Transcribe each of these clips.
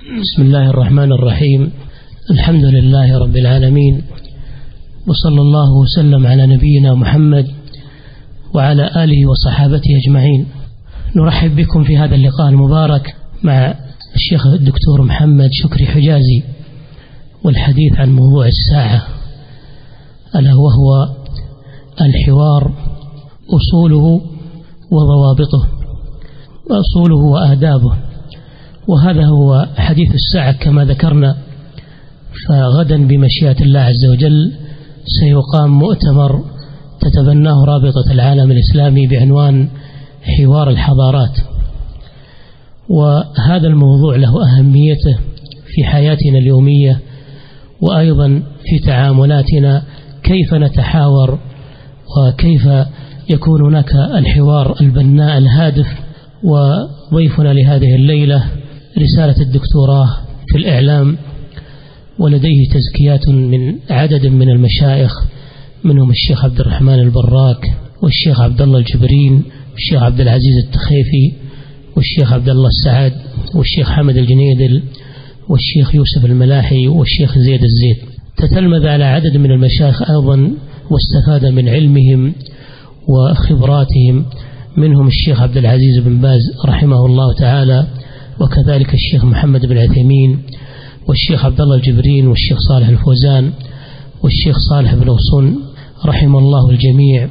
بسم الله الرحمن الرحيم. الحمد لله رب العالمين، وصلى الله وسلم على نبينا محمد وعلى آله وصحابته أجمعين. نرحب بكم في هذا اللقاء المبارك مع الشيخ الدكتور محمد شكري حجازي، والحديث عن موضوع الساعة، ألا وهو الحوار، أصوله وضوابطه وأصوله وآدابه. وهذا هو حديث الساعة كما ذكرنا. فغدا بمشيئة الله عز وجل سيقام مؤتمر تتبناه رابطة العالم الإسلامي بعنوان حوار الحضارات، وهذا الموضوع له أهميته في حياتنا اليومية، وأيضا في تعاملاتنا، كيف نتحاور وكيف يكون هناك الحوار البناء الهادف. وضيفنا لهذه الليلة رسالة الدكتوراه في الإعلام، ولديه تزكيات من عدد من المشايخ، منهم الشيخ عبد الرحمن البراك، والشيخ عبد الله الجبرين، والشيخ عبد العزيز التخيفي، والشيخ عبد الله السعد، والشيخ حمد الجنيدل، والشيخ يوسف الملاحي، والشيخ زيد الزيد. تتلمذ على عدد من المشايخ أيضا واستفاد من علمهم وخبراتهم، منهم الشيخ عبد العزيز بن باز رحمه الله تعالى، وكذلك الشيخ محمد بن عثيمين، والشيخ عبد الله الجبرين، والشيخ صالح الفوزان، والشيخ صالح بن وصن، رحم الله الجميع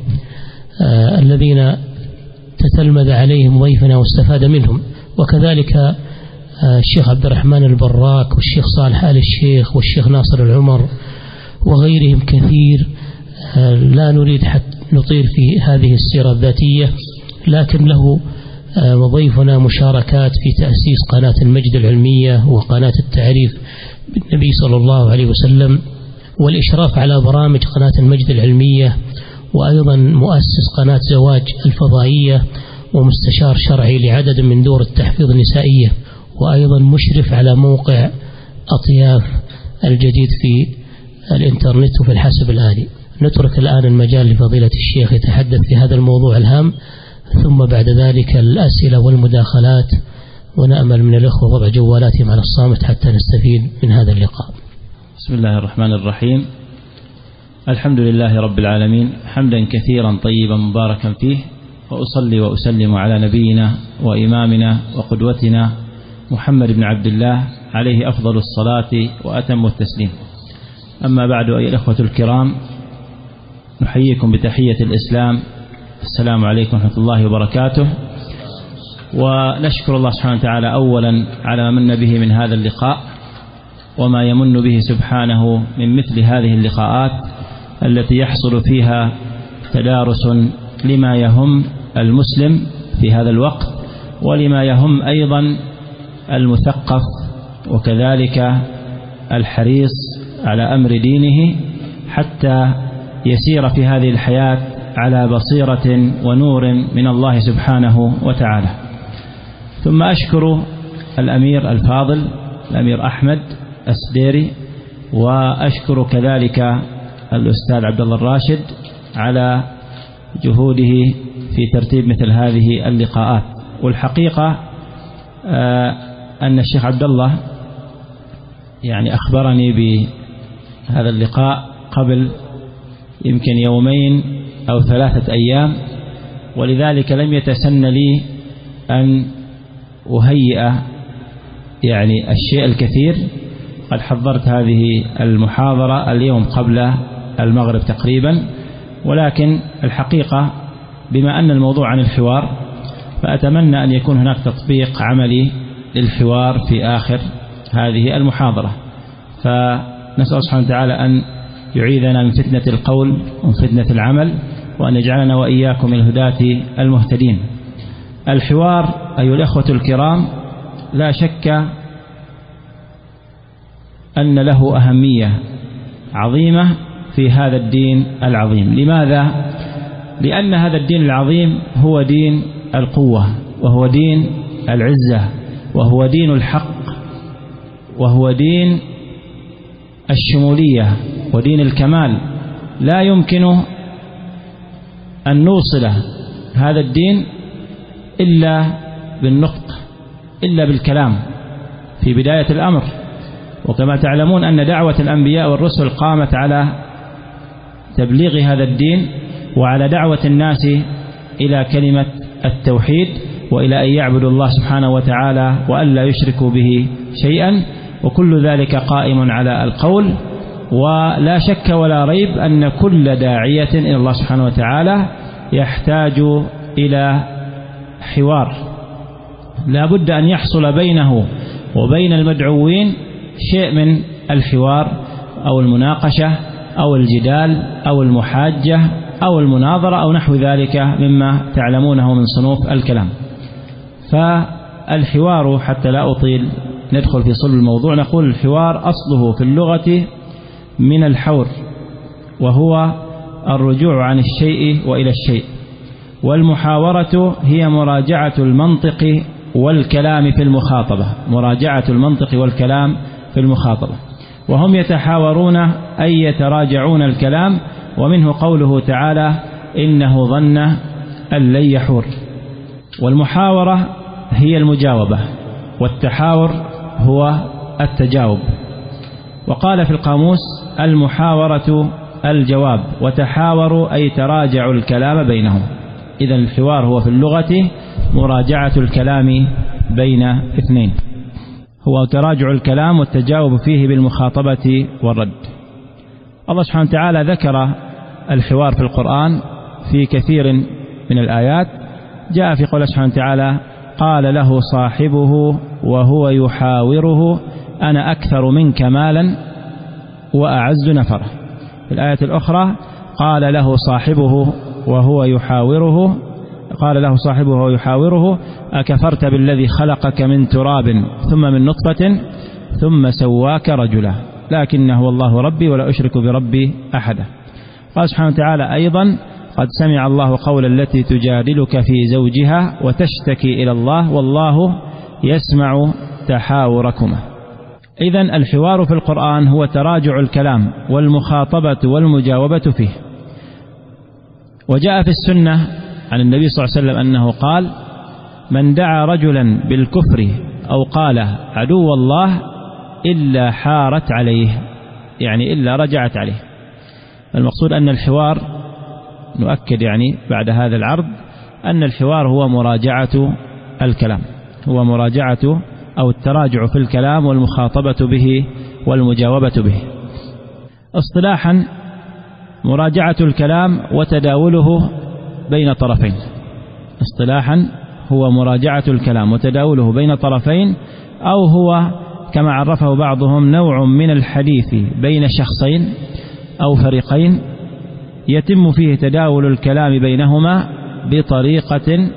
الذين تتلمذ عليهم ضيفنا واستفاد منهم. وكذلك الشيخ عبد الرحمن البراك، والشيخ صالح آل الشيخ، والشيخ ناصر العمر، وغيرهم كثير. لا نريد حتى نطير في هذه السيرة الذاتية، لكن له وضيفنا مشاركات في تأسيس قناة المجد العلمية، وقناة التعريف بالنبي صلى الله عليه وسلم، والإشراف على برامج قناة المجد العلمية، وأيضا مؤسس قناة زواج الفضائية، ومستشار شرعي لعدد من دور التحفيظ النسائية، وأيضا مشرف على موقع أطياف الجديد في الإنترنت وفي الحاسب الآلي. نترك الآن المجال لفضيلة الشيخ يتحدث في هذا الموضوع الهام، ثم بعد ذلك الأسئلة والمداخلات، ونأمل من الأخوة وضع جوالاتهم على الصامت حتى نستفيد من هذا اللقاء. بسم الله الرحمن الرحيم. الحمد لله رب العالمين، حمدا كثيرا طيبا مباركا فيه، وأصلي وأسلم على نبينا وإمامنا وقدوتنا محمد بن عبد الله، عليه أفضل الصلاة وأتم التسليم. أما بعد، أيها الأخوة الكرام، نحييكم بتحية الإسلام، السلام عليكم ورحمة الله وبركاته. ونشكر الله سبحانه وتعالى أولا على ما من به من هذا اللقاء، وما يمن به سبحانه من مثل هذه اللقاءات التي يحصل فيها تدارس لما يهم المسلم في هذا الوقت، ولما يهم أيضا المثقف، وكذلك الحريص على أمر دينه، حتى يسير في هذه الحياة على بصيرة ونور من الله سبحانه وتعالى. ثم أشكر الأمير الفاضل الأمير أحمد السديري، وأشكر كذلك الأستاذ عبد الله الراشد على جهوده في ترتيب مثل هذه اللقاءات. والحقيقة أن الشيخ عبد الله يعني أخبرني بهذا اللقاء قبل يمكن يومين أو 3 أيام، ولذلك لم يتسن لي أن أهيئ يعني الشيء الكثير. قد حضرت هذه المحاضرة اليوم قبل المغرب تقريبا، ولكن الحقيقة بما أن الموضوع عن الحوار، فأتمنى أن يكون هناك تطبيق عملي للحوار في آخر هذه المحاضرة. فنسأل سبحانه وتعالى أن يعيذنا من فتنة القول ومن فتنة العمل، وأن يجعلنا وإياكم من الهداة المهتدين. الحوار أيها الأخوة الكرام لا شك أن له أهمية عظيمة في هذا الدين العظيم. لماذا؟ لأن هذا الدين العظيم هو دين القوة، وهو دين العزة، وهو دين الحق، وهو دين الشمولية، ودين الكمال. لا يمكن أن نوصل هذا الدين إلا بالنطق، إلا بالكلام. في بداية الأمر. وكما تعلمون أن دعوة الأنبياء والرسل قامت على تبليغ هذا الدين وعلى دعوة الناس إلى كلمة التوحيد وإلى أن يعبدوا الله سبحانه وتعالى وألا يشركوا به شيئا، وكل ذلك قائم على القول. ولا شك ولا ريب أن كل داعية إلى الله سبحانه وتعالى يحتاج إلى حوار، لا بد أن يحصل بينه وبين المدعوين شيء من الحوار أو المناقشة أو الجدال أو المحاجة أو المناظرة أو نحو ذلك مما تعلمونه من صنوف الكلام. فالحوار، حتى لا أطيل ندخل في صلب الموضوع، نقول الحوار أصله في اللغة من الحور، وهو الرجوع عن الشيء وإلى الشيء، والمحاورة هي مراجعة المنطق والكلام في المخاطبة، مراجعة المنطق والكلام في المخاطبة. وهم يتحاورون أي يتراجعون الكلام، ومنه قوله تعالى إنه ظن أن لن يحور. والمحاورة هي المجاوبة، والتحاور هو التجاوب. وقال في القاموس المحاورة الجواب، وتحاوروا أي تراجعوا الكلام بينهم. إذن الحوار هو في اللغة مراجعة الكلام بين اثنين، هو تراجع الكلام والتجاوب فيه بالمخاطبة والرد. الله سبحانه وتعالى ذكر الحوار في القرآن في كثير من الآيات. جاء في قوله سبحانه وتعالى قال له صاحبه وهو يحاوره أنا أكثر منك مالا وأعز نفرا. في الآية الأخرى قال له صاحبه وهو يحاوره أكفرت بالذي خلقك من تراب ثم من نطفة ثم سواك رجلا لكنه الله ربي ولا أشرك بربي أحدا. قال سبحانه وتعالى أيضا قد سمع الله قول التي تجادلك في زوجها وتشتكي إلى الله والله يسمع تحاوركما. إذن الحوار في القرآن هو تراجع الكلام والمخاطبة والمجاوبة فيه. وجاء في السنة عن النبي صلى الله عليه وسلم أنه قال من دعا رجلا بالكفر أو قال عدو الله إلا حارت عليه، يعني إلا رجعت عليه. المقصود أن الحوار، نؤكد يعني بعد هذا العرض أن الحوار هو مراجعة الكلام، هو مراجعة أو التراجع في الكلام والمخاطبة به والمجاوبة به. اصطلاحا مراجعة الكلام وتداوله بين طرفين. اصطلاحا هو مراجعة الكلام وتداوله بين طرفين، أو هو كما عرفه بعضهم نوع من الحديث بين شخصين أو فريقين يتم فيه تداول الكلام بينهما بطريقة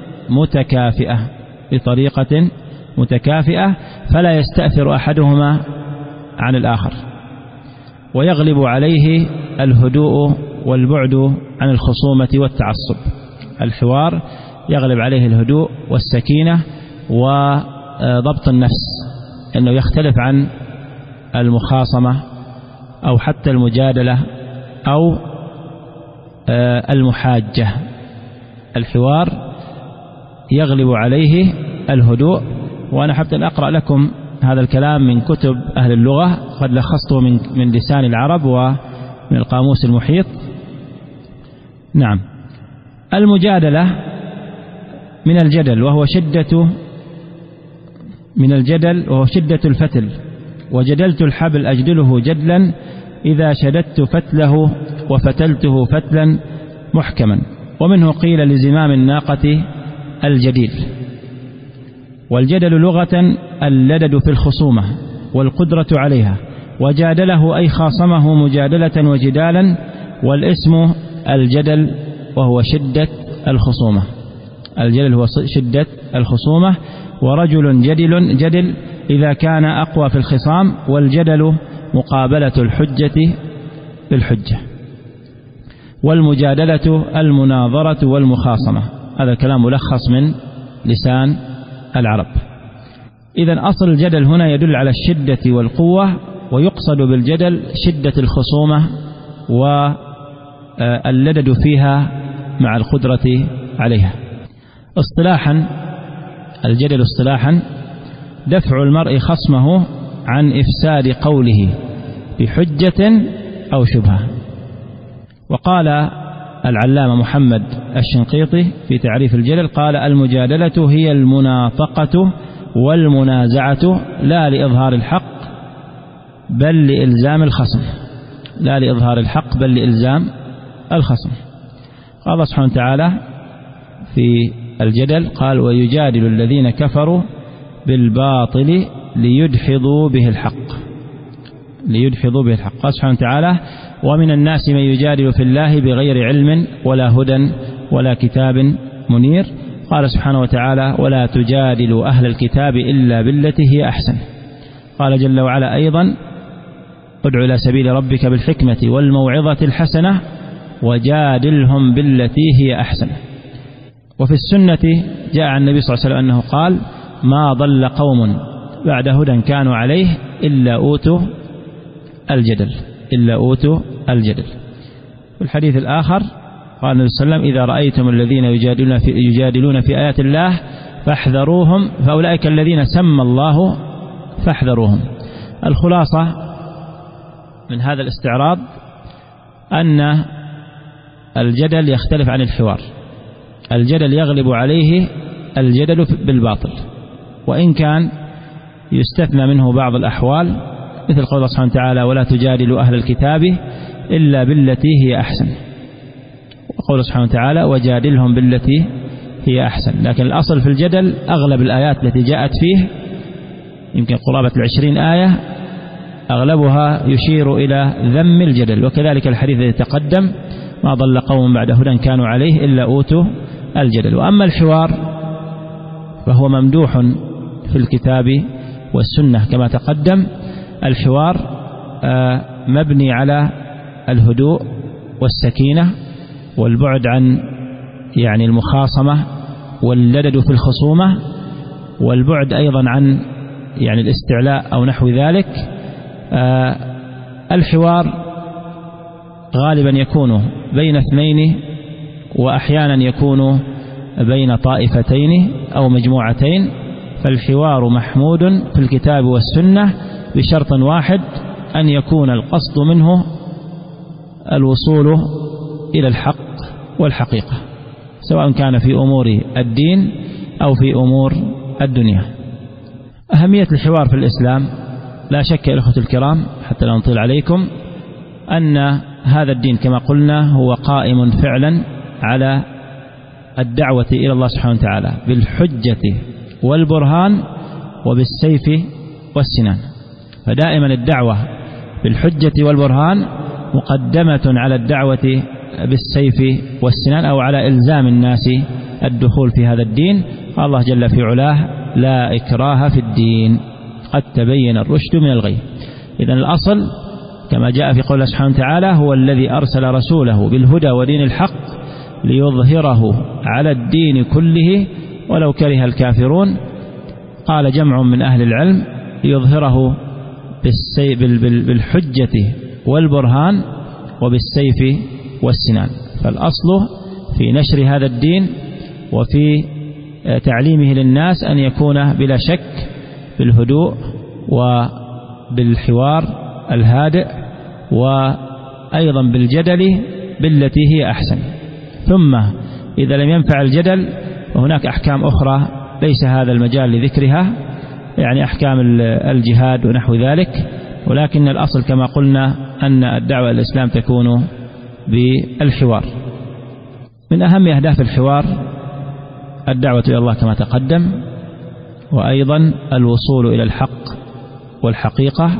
متكافئة فلا يستأثر أحدهما عن الآخر، ويغلب عليه الهدوء والبعد عن الخصومة والتعصب. الحوار يغلب عليه الهدوء والسكينة وضبط النفس، أنه يختلف عن المخاصمة أو حتى المجادلة أو المحاجة. الحوار يغلب عليه الهدوء. وأنا حتى أقرأ لكم هذا الكلام من كتب أهل اللغة، قد لخصته من لسان العرب ومن القاموس المحيط. نعم. المجادلة من الجدل وهو شدة الفتل، وجدلت الحبل أجدله جدلا إذا شددت فتله وفتلته فتلا محكما. ومنه قيل لزمام الناقة الجديل. والجدل لغة اللدد في الخصومة والقدرة عليها، وجادله أي خاصمه مجادلة وجدالا، والاسم الجدل وهو شدة الخصومة. الجدل هو شدة الخصومة. ورجل جدل إذا كان أقوى في الخصام، والجدل مقابلة الحجة بالحجة. والمجادلة المناظرة والمخاصمة. هذا الكلام ملخص من لسان العرب. إذن أصل الجدل هنا يدل على الشدة والقوة، ويقصد بالجدل شدة الخصومة واللدد فيها مع القدرة عليها. اصطلاحا الجدل اصطلاحا دفع المرء خصمه عن إفساد قوله بحجة أو شبهة. وقال العلامة محمد الشنقيطي في تعريف الجدل قال: المجادلة هي المناطقة والمنازعة لا لإظهار الحق بل لإلزام الخصم، لا لإظهار الحق بل لإلزام الخصم. قال الله سبحانه وتعالى في الجدل قال: ويجادل الذين كفروا بالباطل ليدحضوا به الحق، ليدحضوا به الحق. قال سبحانه وتعالى: ومن الناس من يجادل في الله بغير علم ولا هدى ولا كتاب منير. قال سبحانه وتعالى: ولا تجادلوا أهل الكتاب إلا بالتي هي أحسن. قال جل وعلا أيضا: ادع إلى سبيل ربك بالحكمة والموعظة الحسنة وجادلهم بالتي هي أحسن. وفي السنة جاء عن النبي صلى الله عليه وسلم أنه قال: ما ضل قوم بعد هدى كانوا عليه إلا أوتوا الجدل، إلا أوتوا الجدل. في الحديث الآخر قال النبي صلى الله عليه وسلم: إذا رأيتم الذين يجادلون في آيات الله فاحذروهم فأولئك الذين سمى الله فاحذروهم. الخلاصة من هذا الاستعراض أن الجدل يختلف عن الحوار. الجدل يغلب عليه الجدل بالباطل، وإن كان يستثنى منه بعض الأحوال، مثل قول الله سبحانه وتعالى: ولا تجادلوا أهل الكتاب إلا بالتي هي أحسن، وقول سبحانه وتعالى: وجادلهم بالتي هي أحسن. لكن الأصل في الجدل أغلب الآيات التي جاءت فيه يمكن قرابة 20 آية أغلبها يشير إلى ذم الجدل. وكذلك الحديث الذي تقدم: ما ضل قوم بعد هدى كانوا عليه إلا أوتوا الجدل. وأما الحوار فهو ممدوح في الكتاب والسنة كما تقدم. الحوار مبني على الهدوء والسكينة والبعد عن المخاصمة واللدد في الخصومة، والبعد أيضا عن الاستعلاء أو نحو ذلك. الحوار غالبا يكون بين اثنين، وأحيانا يكون بين طائفتين أو مجموعتين. فالحوار محمود في الكتاب والسنة بشرط واحد: أن يكون القصد منه الوصول إلى الحق والحقيقة، سواء كان في أمور الدين أو في أمور الدنيا. أهمية الحوار في الإسلام لا شك يا الأخوة الكرام، حتى لا نطيل عليكم، أن هذا الدين كما قلنا هو قائم فعلا على الدعوة إلى الله سبحانه وتعالى بالحجة والبرهان وبالسيف والسنان. فدائما الدعوة بالحجة والبرهان مقدمة على الدعوة بالسيف والسنان، أو على إلزام الناس الدخول في هذا الدين. قال الله جل في علاه: لا إكراه في الدين قد تبين الرشد من الغي. إذن الأصل كما جاء في قوله سبحانه وتعالى: هو الذي أرسل رسوله بالهدى ودين الحق ليظهره على الدين كله ولو كره الكافرون. قال جمع من أهل العلم: ليظهره بالحجة والبرهان وبالسيف والسنان. فالأصل في نشر هذا الدين وفي تعليمه للناس أن يكون بلا شك بالهدوء وبالحوار الهادئ، وأيضا بالجدل بالتي هي أحسن. ثم إذا لم ينفع الجدل فهناك أحكام أخرى ليس هذا المجال لذكرها، أحكام الجهاد ونحو ذلك. ولكن الأصل كما قلنا أن الدعوة إلى الإسلام تكون بالحوار. من أهم أهداف الحوار الدعوة إلى الله كما تقدم، وأيضا الوصول إلى الحق والحقيقة.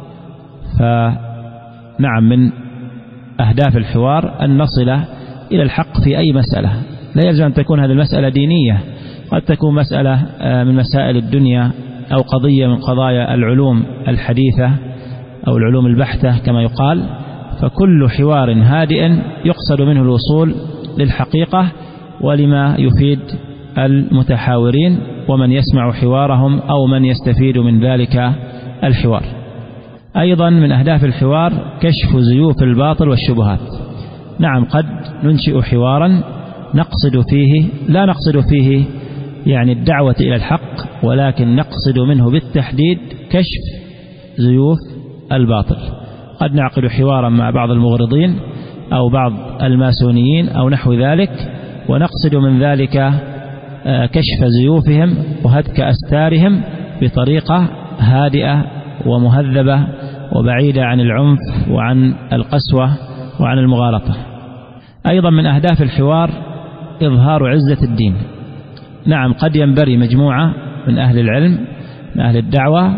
فنعم من أهداف الحوار أن نصل إلى الحق في أي مسألة. لا يلزم أن تكون هذه المسألة دينية، قد تكون مسألة من مسائل الدنيا، أو قضية من قضايا العلوم الحديثة أو العلوم البحتة كما يقال. فكل حوار هادئ يقصد منه الوصول للحقيقة ولما يفيد المتحاورين ومن يسمع حوارهم أو من يستفيد من ذلك الحوار. أيضا من أهداف الحوار كشف زيوف الباطل والشبهات. نعم، قد ننشئ حوارا لا نقصد فيه يعني الدعوة إلى الحق، ولكن نقصد منه بالتحديد كشف زيوف الباطل. قد نعقد حوارا مع بعض المغرضين أو بعض الماسونيين أو نحو ذلك، ونقصد من ذلك كشف زيوفهم وهتك أستارهم بطريقة هادئة ومهذبة وبعيدة عن العنف وعن القسوة وعن المغالطة. أيضا من أهداف الحوار إظهار عزة الدين. نعم، قد ينبري مجموعة من أهل العلم من أهل الدعوة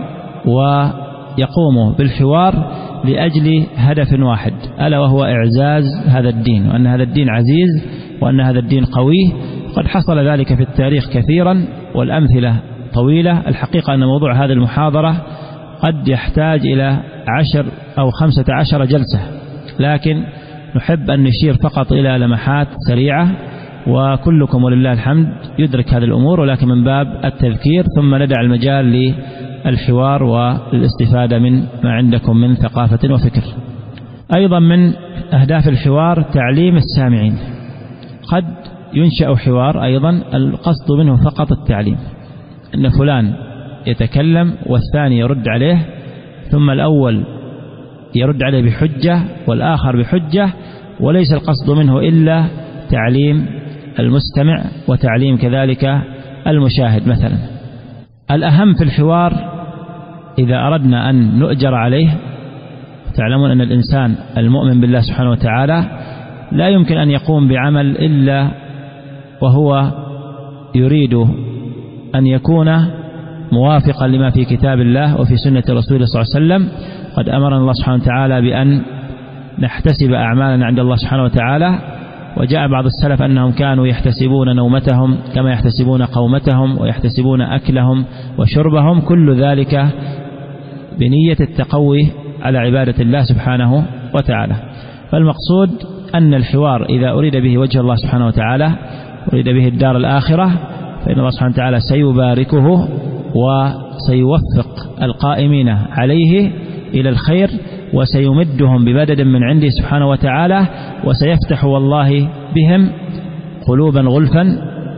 ويقوموا بالحوار لأجل هدف واحد، ألا وهو إعزاز هذا الدين، وأن هذا الدين عزيز وأن هذا الدين قوي. قد حصل ذلك في التاريخ كثيرا والأمثلة طويلة. الحقيقة أن موضوع هذه المحاضرة قد يحتاج إلى 10 أو 15 جلسة، لكن نحب أن نشير فقط إلى لمحات سريعة، وكلكم ولله الحمد يدرك هذه الأمور، ولكن من باب التذكير، ثم ندع المجال للحوار والاستفادة من ما عندكم من ثقافة وفكر. أيضا من أهداف الحوار تعليم السامعين. قد ينشأ حوار أيضا القصد منه فقط التعليم، أن فلان يتكلم والثاني يرد عليه، ثم الأول يرد عليه بحجة والآخر بحجة، وليس القصد منه إلا تعليم المستمع وتعليم كذلك المشاهد. مثلا الأهم في الحوار إذا أردنا أن نؤجر عليه، تعلمون أن الإنسان المؤمن بالله سبحانه وتعالى لا يمكن أن يقوم بعمل إلا وهو يريد أن يكون موافقا لما في كتاب الله وفي سنة رسوله صلى الله عليه وسلم. قد أمرنا الله سبحانه وتعالى بأن نحتسب أعمالنا عند الله سبحانه وتعالى، وجاء بعض السلف أنهم كانوا يحتسبون نومتهم كما يحتسبون قومتهم ويحتسبون أكلهم وشربهم، كل ذلك بنية التقوي على عبادة الله سبحانه وتعالى. فالمقصود أن الحوار إذا أريد به وجه الله سبحانه وتعالى، أريد به الدار الآخرة، فإن الله سبحانه وتعالى سيباركه وسيوفق القائمين عليه إلى الخير، وسيمدهم بمدد من عنده سبحانه وتعالى، وسيفتح والله بهم قلوبا غلفا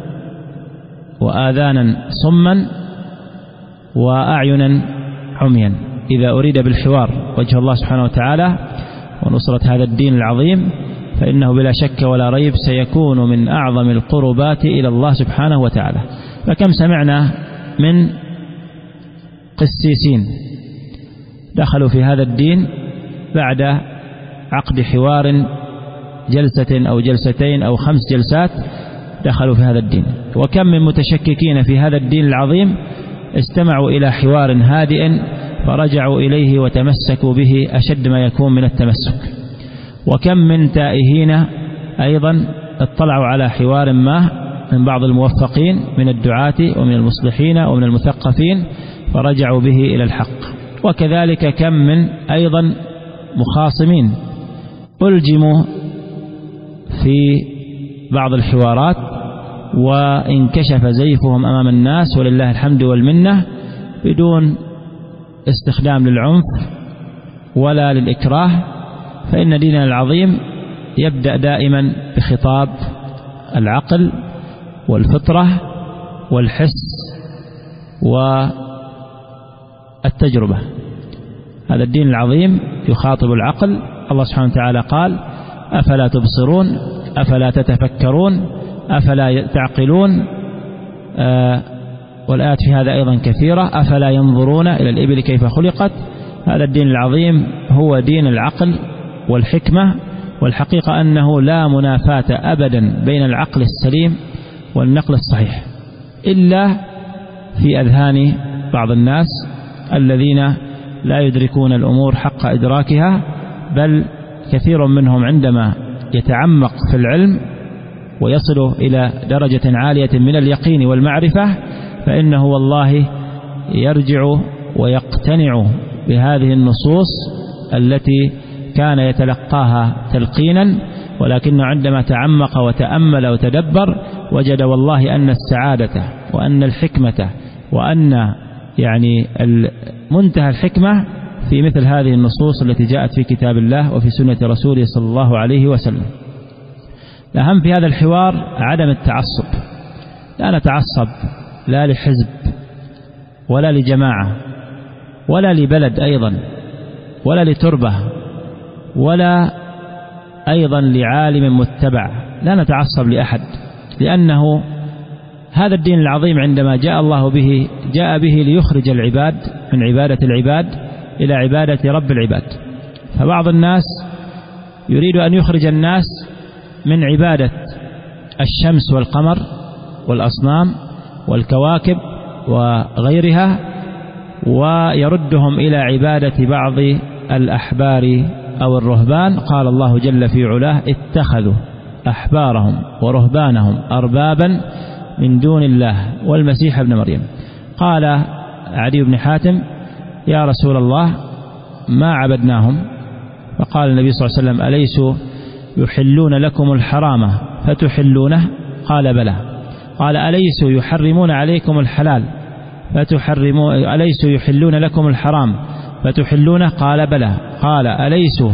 وآذانا صما وأعينا عميا. إذا أريد بالحوار وجه الله سبحانه وتعالى ونصرة هذا الدين العظيم، فإنه بلا شك ولا ريب سيكون من أعظم القربات إلى الله سبحانه وتعالى. فكم سمعنا من قسيسين دخلوا في هذا الدين بعد عقد حوار جلسة أو جلستين أو 5 جلسات، دخلوا في هذا الدين. وكم من متشككين في هذا الدين العظيم استمعوا إلى حوار هادئ فرجعوا إليه وتمسكوا به أشد ما يكون من التمسك. وكم من تائهين أيضا اطلعوا على حوار ما من بعض الموفقين من الدعاة ومن المصلحين ومن المثقفين فرجعوا به إلى الحق. وكذلك كم من أيضا مخاصمين ألجموا في بعض الحوارات وانكشف زيفهم أمام الناس ولله الحمد والمنة، بدون استخدام للعنف ولا للإكراه. فإن ديننا العظيم يبدأ دائما بخطاب العقل والفطرة والحس والتجربة. هذا الدين العظيم يخاطب العقل. الله سبحانه وتعالى قال: أفلا تبصرون أفلا تتفكرون أفلا تعقلون. والآيات في هذا أيضا كثيرة. أفلا ينظرون إلى الإبل كيف خلقت. هذا الدين العظيم هو دين العقل والحكمة، والحقيقة أنه لا منافاة أبدا بين العقل السليم والنقل الصحيح، إلا في أذهان بعض الناس الذين لا يدركون الأمور حق إدراكها، بل كثير منهم عندما يتعمق في العلم ويصل إلى درجة عالية من اليقين والمعرفة فإنه والله يرجع ويقتنع بهذه النصوص التي كان يتلقاها تلقينا، ولكنه عندما تعمق وتأمل وتدبر وجد والله أن السعادة وأن الحكمة وأن يعني منتهى الحكمة في مثل هذه النصوص التي جاءت في كتاب الله وفي سنة رسوله صلى الله عليه وسلم. الأهم في هذا الحوار عدم التعصب. لا نتعصب لا لحزب ولا لجماعة ولا لبلد أيضا ولا لتربة ولا أيضا لعالم متبع، لا نتعصب لأحد، لأنه هذا الدين العظيم عندما جاء الله به جاء به ليخرج العباد من عبادة العباد إلى عبادة رب العباد. فبعض الناس يريد أن يخرج الناس من عبادة الشمس والقمر والأصنام والكواكب وغيرها ويردهم إلى عبادة بعض الأحبار أو الرهبان. قال الله جل في علاه: اتخذوا أحبارهم ورهبانهم أربابا من دون الله والمسيح ابن مريم. قال عدي بن حاتم: يا رسول الله ما عبدناهم. فقال النبي صلى الله عليه وسلم: أليسوا يحلون لكم الحرام فتحلونه؟ قال: بلى. قال: أليسوا يحرمون عليكم الحلال فتحرمون؟ أليسوا يحلون لكم الحرام فتحلونه؟ قال: بلى. قال: أليسوا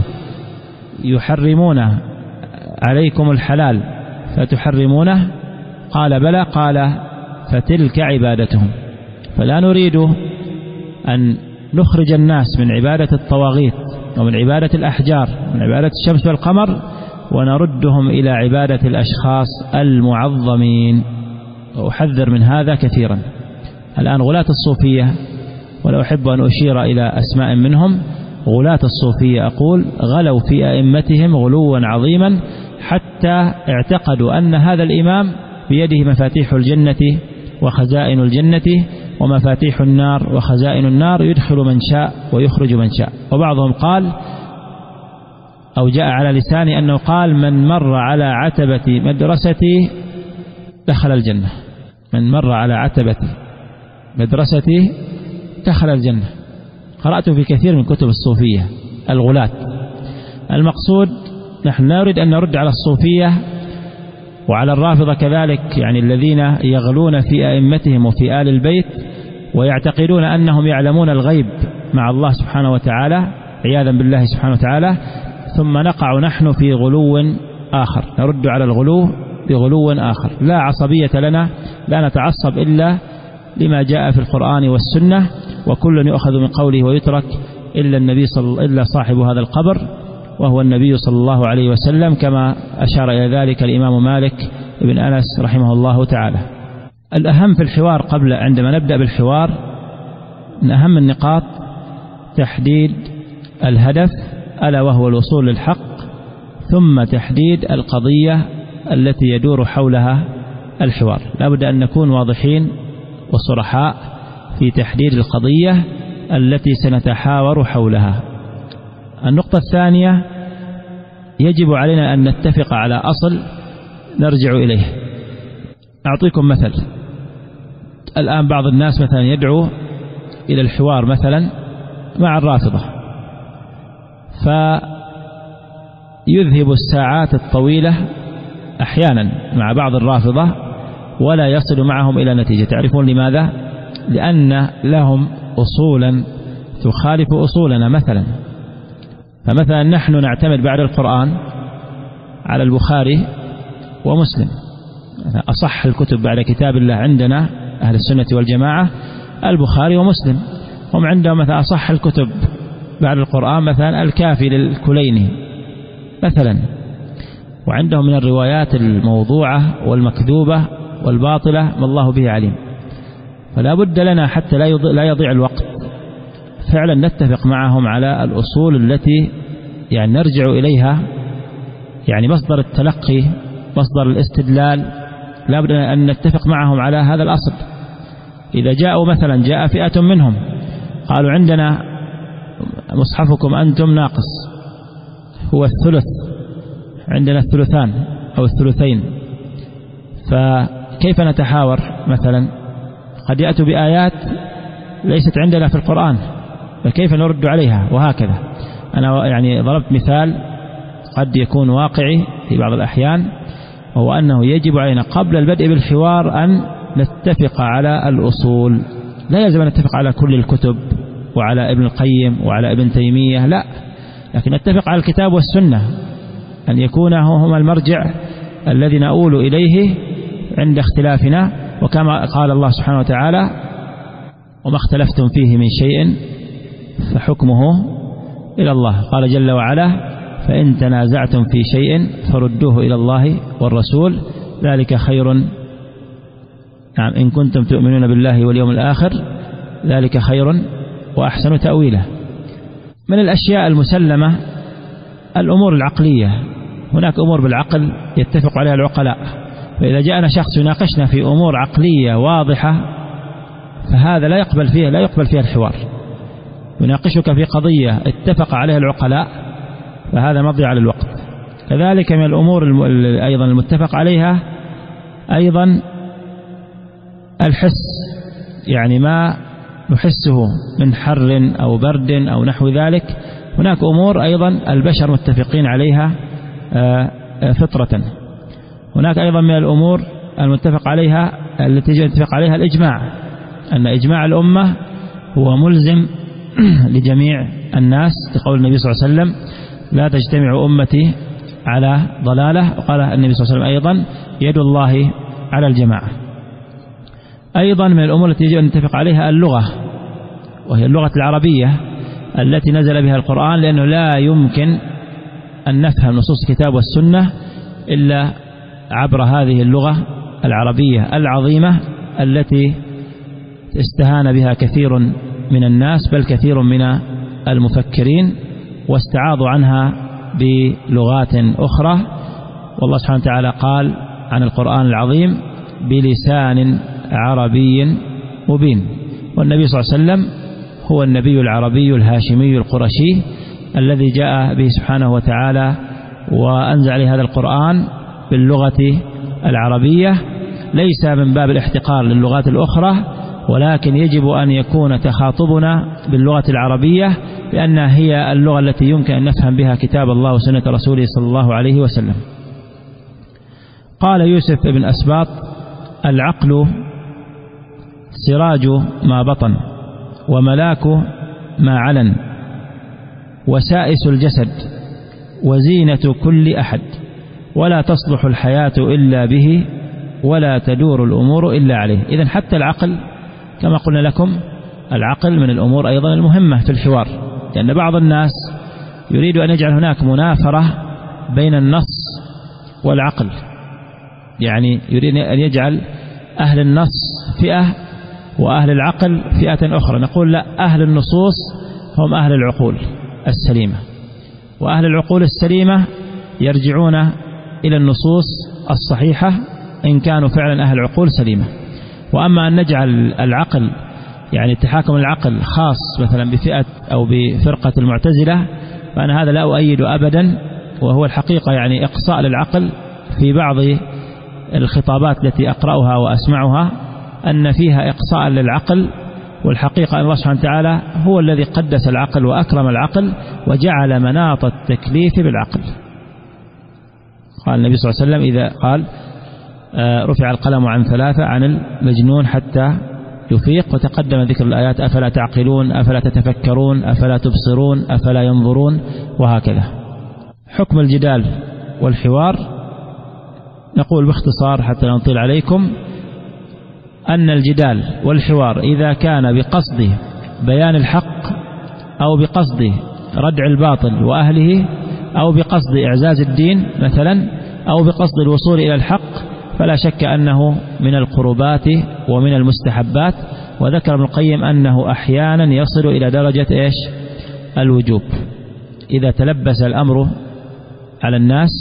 يحرمون عليكم الحلال فتحرمونه؟ قال: بلى. قال: فتلك عبادتهم. فلا نريد أن نخرج الناس من عبادة الطواغيت ومن عبادة الأحجار من عبادة الشمس والقمر ونردهم إلى عبادة الأشخاص المعظمين. وأحذر من هذا كثيرا. الآن غلاة الصوفية، ولا أحب أن أشير إلى أسماء منهم، غلاة الصوفية أقول غلوا في أئمتهم غلوا عظيما حتى اعتقدوا أن هذا الإمام بيده مفاتيح الجنة وخزائن الجنة ومفاتيح النار وخزائن النار، يدخل من شاء ويخرج من شاء. وبعضهم قال أو جاء على لساني أنه قال: من مر على عتبة مدرستي دخل الجنة. من مر على عتبة مدرستي دخل الجنة. قرأت في كثير من كتب الصوفية الغلاة. المقصود نحن لا نريد أن نرد على الصوفية وعلى الرافضة كذلك، يعني الذين يغلون في أئمتهم وفي آل البيت ويعتقدون أنهم يعلمون الغيب مع الله سبحانه وتعالى عياذا بالله سبحانه وتعالى، ثم نقع نحن في غلو آخر، نرد على الغلو بغلو آخر. لا عصبية لنا، لا نتعصب إلا لما جاء في القرآن والسنة، وكل يؤخذ من قوله ويترك إلا صاحب هذا القبر وهو النبي صلى الله عليه وسلم، كما أشار إلى ذلك الإمام مالك بن أنس رحمه الله تعالى. الأهم في الحوار عندما نبدأ بالحوار من أهم النقاط تحديد الهدف ألا وهو الوصول للحق، ثم تحديد القضية التي يدور حولها الحوار. لا بد أن نكون واضحين وصرحاء في تحديد القضية التي سنتحاور حولها. النقطة الثانية: يجب علينا أن نتفق على أصل نرجع إليه. أعطيكم مثل. الآن بعض الناس مثلا يدعو إلى الحوار مثلا مع الرافضة، فيذهب الساعات الطويلة أحيانا مع بعض الرافضة ولا يصل معهم إلى نتيجة. تعرفون لماذا؟ لأن لهم أصولا تخالف أصولنا. فمثلا نحن نعتمد بعد القرآن على البخاري ومسلم، أصح الكتب بعد كتاب الله عندنا أهل السنة والجماعة البخاري ومسلم. هم عندهم مثلا أصح الكتب بعد القرآن مثلا الكافي للكليني مثلا، وعندهم من الروايات الموضوعة والمكذوبة والباطلة ما الله به عليم. فلا بد لنا حتى لا يضيع الوقت فعلا نتفق معهم على الأصول التي يعني نرجع إليها، يعني مصدر التلقي مصدر الاستدلال، لا بد أن نتفق معهم على هذا الأصل. إذا جاء فئة منهم قالوا عندنا مصحفكم أنتم ناقص هو الثلث، عندنا الثلثان أو الثلثين، فكيف نتحاور؟ مثلا قد يأتوا بآيات ليست عندنا في القرآن، فكيف نرد عليها؟ وهكذا. أنا يعني ضربت مثال قد يكون واقعي في بعض الأحيان، وهو أنه يجب علينا قبل البدء بالحوار أن نتفق على الأصول. لا يلزم أن نتفق على كل الكتب وعلى ابن القيم وعلى ابن تيمية، لا، لكن نتفق على الكتاب والسنة، أن يكون هما المرجع الذي نؤول إليه عند اختلافنا، وكما قال الله سبحانه وتعالى: وما اختلفتم فيه من شيء فحكمه إلى الله. قال جل وعلا: فإن تنازعتم في شيء فردوه إلى الله والرسول ذلك خير، نعم، إن كنتم تؤمنون بالله واليوم الآخر ذلك خير وأحسن تأويله. من الأشياء المسلمة الأمور العقلية، هناك أمور بالعقل يتفق عليها العقلاء، فإذا جاءنا شخص يناقشنا في أمور عقلية واضحة فهذا لا يقبل فيها الحوار. يناقشك في قضية اتفق عليها العقلاء فهذا مضيعة للوقت. كذلك من الأمور أيضا المتفق عليها أيضا الحس، يعني ما نحسه من حر أو برد أو نحو ذلك. هناك أمور أيضا البشر متفقين عليها فطرة. هناك أيضا من الأمور المتفق عليها التي يتفق عليها الإجماع، أن إجماع الأمة هو ملزم لجميع الناس، لقول النبي صلى الله عليه وسلم: لا تجتمع أمتي على ضلالة. وقال النبي صلى الله عليه وسلم أيضا: يد الله على الجماعة. أيضا من الأمور التي نتفق عليها اللغة، وهي اللغة العربية التي نزل بها القرآن، لأنه لا يمكن أن نفهم نصوص الكتاب والسنة إلا عبر هذه اللغة العربية العظيمة التي استهان بها كثير من الناس، بل كثير من المفكرين، واستعاضوا عنها بلغات أخرى. والله سبحانه وتعالى قال عن القرآن العظيم: بلسان عربي مبين. والنبي صلى الله عليه وسلم هو النبي العربي الهاشمي القرشي الذي جاء به سبحانه وتعالى وأنزل عليه هذا القرآن باللغة العربية، ليس من باب الاحتقار للغات الأخرى، ولكن يجب أن يكون تخاطبنا باللغة العربية، لأنها هي اللغة التي يمكن أن نفهم بها كتاب الله وسنة رسوله صلى الله عليه وسلم. قال يوسف بن أسباط: العقل سراج ما بطن، وملاك ما علن، وسائس الجسد، وزينة كل أحد، ولا تصلح الحياة إلا به، ولا تدور الأمور إلا عليه. إذن حتى العقل كما قلنا لكم، العقل من الأمور أيضا المهمة في الحوار، لأن بعض الناس يريد أن يجعل هناك منافرة بين النص والعقل، يعني يريد أن يجعل أهل النص فئة وأهل العقل فئة أخرى. نقول لا، أهل النصوص هم أهل العقول السليمة، وأهل العقول السليمة يرجعون إلى النصوص الصحيحة إن كانوا فعلا أهل عقول سليمة. وأما أن نجعل العقل، يعني تحاكم العقل خاص مثلا بفئة أو بفرقة المعتزلة، فأنا هذا لا أؤيد أبدا، وهو الحقيقة يعني إقصاء للعقل. في بعض الخطابات التي أقرأها وأسمعها أن فيها إقصاء للعقل، والحقيقة أن الله سبحانه وتعالى هو الذي قدس العقل وأكرم العقل وجعل مناط التكليف بالعقل. قال النبي صلى الله عليه وسلم إذا قال: رفع القلم عن ثلاثة، عن المجنون حتى يفيق، وتقدم ذكر الآيات: أفلا تعقلون، أفلا تتفكرون، أفلا تبصرون، أفلا ينظرون، وهكذا. حكم الجدال والحوار، نقول باختصار حتى لا نطيل عليكم، أن الجدال والحوار إذا كان بقصد بيان الحق، أو بقصد ردع الباطل وأهله، أو بقصد إعزاز الدين مثلا، أو بقصد الوصول إلى الحق، فلا شك أنه من القربات ومن المستحبات. وذكر ابن القيم أنه أحيانا يصل إلى درجة الوجوب، إذا تلبس الأمر على الناس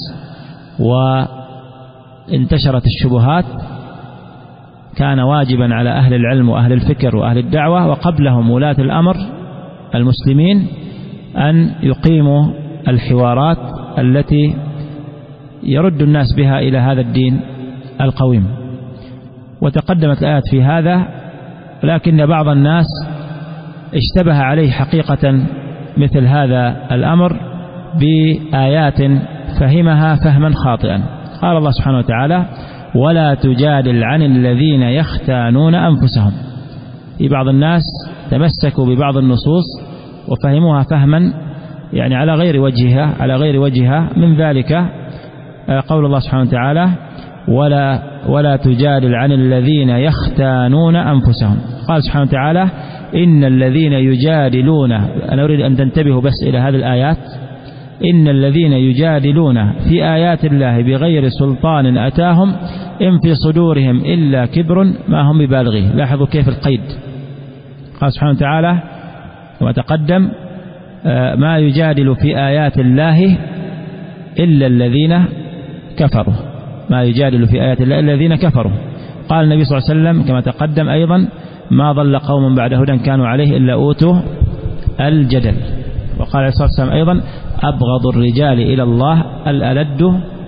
وانتشرت الشبهات كان واجبا على أهل العلم وأهل الفكر وأهل الدعوة وقبلهم ولاة الأمر المسلمين أن يقيموا الحوارات التي يرد الناس بها إلى هذا الدين القويم. وتقدمت الآيات في هذا، لكن بعض الناس اشتبه عليه حقيقة مثل هذا الأمر بآيات فهمها فهما خاطئا. قال الله سبحانه وتعالى: ولا تجادل عن الذين يختانون أنفسهم. في بعض الناس تمسكوا ببعض النصوص وفهموها فهما يعني على غير وجهها من ذلك قول الله سبحانه وتعالى: ولا تجادل عن الذين يختانون أنفسهم. قال سبحانه وتعالى إن الذين يجادلون، أنا أريد أن تنتبهوا بس إلى هذه الآيات، إن الذين يجادلون في آيات الله بغير سلطان أتاهم إن في صدورهم إلا كبر ما هم ببالغيه. لاحظوا كيف القيد. قال سبحانه وتعالى كما تقدم ما يجادل في آيات الله إلا الذين كفروا، ما يجادل في آيات الله إلا الذين كفروا. قال النبي صلى الله عليه وسلم كما تقدم أيضا ما ضل قوم بعد هدى كانوا عليه إلا أوتوا الجدل. وقال عليه الصلاة والسلام أيضا أبغض الرجال إلى الله الألد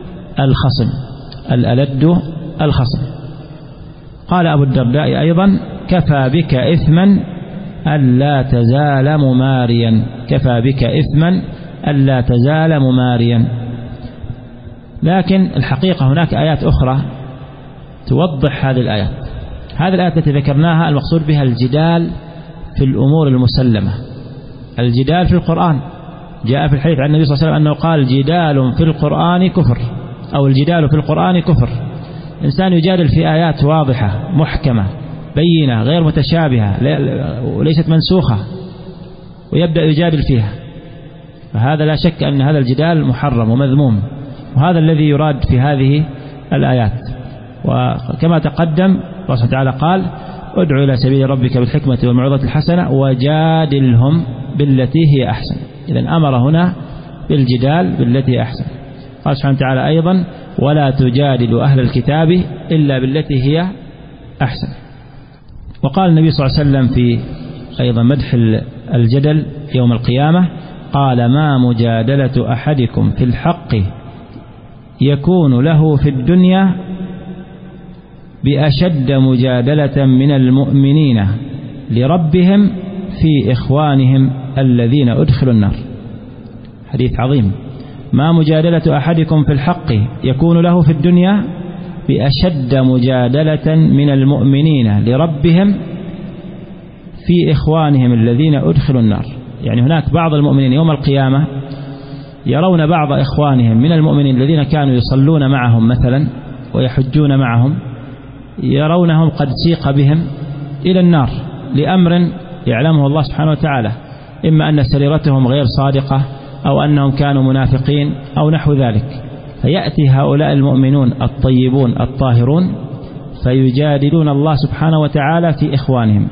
الخصم. قال أبو الدرداء أيضا كفى بك إثما ألا تزال مماريا، كفى بك إثما ألا تزال مماريا. لكن الحقيقة هناك آيات أخرى توضح هذه الآيات. هذه الآيات التي ذكرناها المقصود بها الجدال في الأمور المسلمة. الجدال في القرآن جاء في الحديث عن النبي صلى الله عليه وسلم أنه قال جدال في القرآن كفر، أو الجدال في القرآن كفر. إنسان يجادل في آيات واضحة محكمة بينة غير متشابهة وليست منسوخة ويبدأ يجادل فيها، فهذا لا شك أن هذا الجدال محرم ومذموم، وهذا الذي يراد في هذه الآيات. وكما تقدم الله سبحانه وتعالى قال ادعو إلى سبيل ربك بالحكمة والموعظة الحسنة وجادلهم بالتي هي أحسن. إذن أمر هنا بالجدال بالتي أحسن. قال سبحانه وتعالى أيضا ولا تجادل أهل الكتاب إلا بالتي هي أحسن. وقال النبي صلى الله عليه وسلم في أيضا مدح الجدل يوم القيامة قال ما مجادلة أحدكم في الحق يكون له في الدنيا بأشد مجادلة من المؤمنين لربهم في إخوانهم الذين أدخلوا النار. حديث عظيم. ما مجادلة أحدكم في الحق يكون له في الدنيا بأشد مجادلة من المؤمنين لربهم في إخوانهم الذين أدخلوا النار. يعني هناك بعض المؤمنين يوم القيامة يرون بعض إخوانهم من المؤمنين الذين كانوا يصلون معهم مثلا ويحجون معهم، يرونهم قد سيق بهم إلى النار لأمر يعلمه الله سبحانه وتعالى، إما أن سريرتهم غير صادقة أو أنهم كانوا منافقين أو نحو ذلك. فيأتي هؤلاء المؤمنون الطيبون الطاهرون فيجادلون الله سبحانه وتعالى في إخوانهم.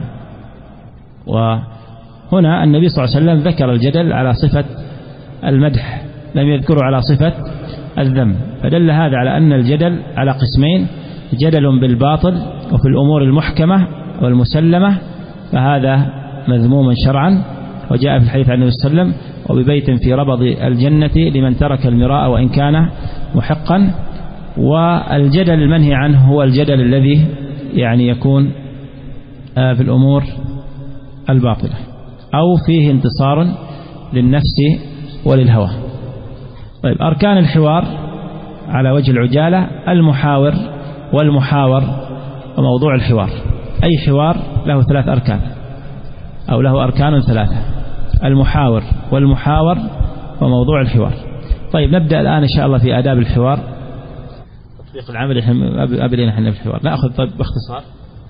وهنا النبي صلى الله عليه وسلم ذكر الجدل على صفة المدح، لم يذكره على صفة الذم، فدل هذا على أن الجدل على قسمين: جدل بالباطل وفي الأمور المحكمة والمسلمة فهذا مذموم شرعا، وجاء في الحديث عن النبي صلى الله عليه وسلم وببيت في ربض الجنة لمن ترك المراء وإن كان محقا. والجدل المنهي عنه هو الجدل الذي يعني يكون في الأمور الباطلة أو فيه انتصار للنفس وللهوى. طيب، أركان الحوار على وجه العجالة: المحاور والمحاور وموضوع الحوار. أي حوار له 3 أركان أو له أركان 3: المحاور والمحاور وموضوع الحوار. طيب، نبدأ الآن إن شاء الله في آداب الحوار، تطبيق العمل. أبدأ نحن في الحوار. نأخذ طيب باختصار.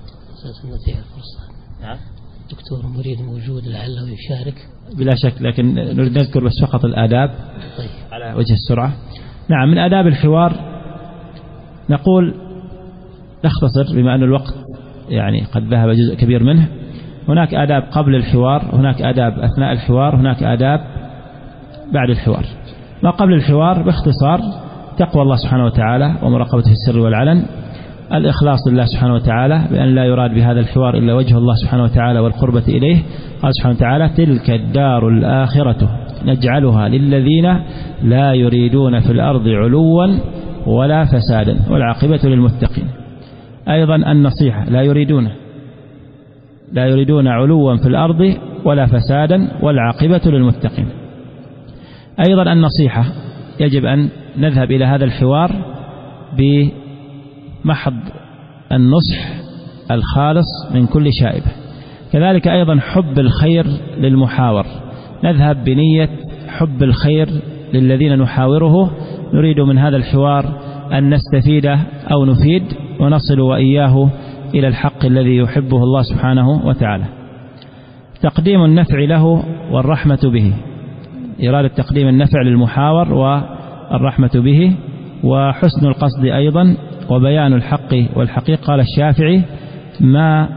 نعم، دكتور مريد موجود لعله يشارك بلا شك، لكن نريد نذكر بس فقط الآداب على وجه السرعة. نعم، من آداب الحوار نقول نختصر بما أن الوقت يعني قد ذهب جزء كبير منه. هناك آداب قبل الحوار، هناك آداب أثناء الحوار، هناك آداب بعد الحوار. ما قبل الحوار باختصار: تقوى الله سبحانه وتعالى ومراقبته في السر والعلن، الإخلاص لله سبحانه وتعالى بأن لا يراد بهذا الحوار إلا وجه الله سبحانه وتعالى والقربة إليه. قال سبحانه وتعالى: تلك الدار الآخرة نجعلها للذين لا يريدون في الأرض علوا ولا فسادا والعاقبة للمتقين. أيضا النصيحة: لا يريدون علوا في الأرض ولا فسادا والعاقبة للمتقين. أيضا النصيحة: يجب أن نذهب إلى هذا الحوار بمحض النصح الخالص من كل شائبة. كذلك أيضا حب الخير للمحاور، نذهب بنية حب الخير للذين نحاوره، نريد من هذا الحوار أن نستفيد أو نفيد ونصل وإياه إلى الحق الذي يحبه الله سبحانه وتعالى. تقديم النفع له والرحمة به، إرادة تقديم النفع للمحاور والرحمة به، وحسن القصد أيضا، وبيان الحق والحقيقة. قال الشافعي: ما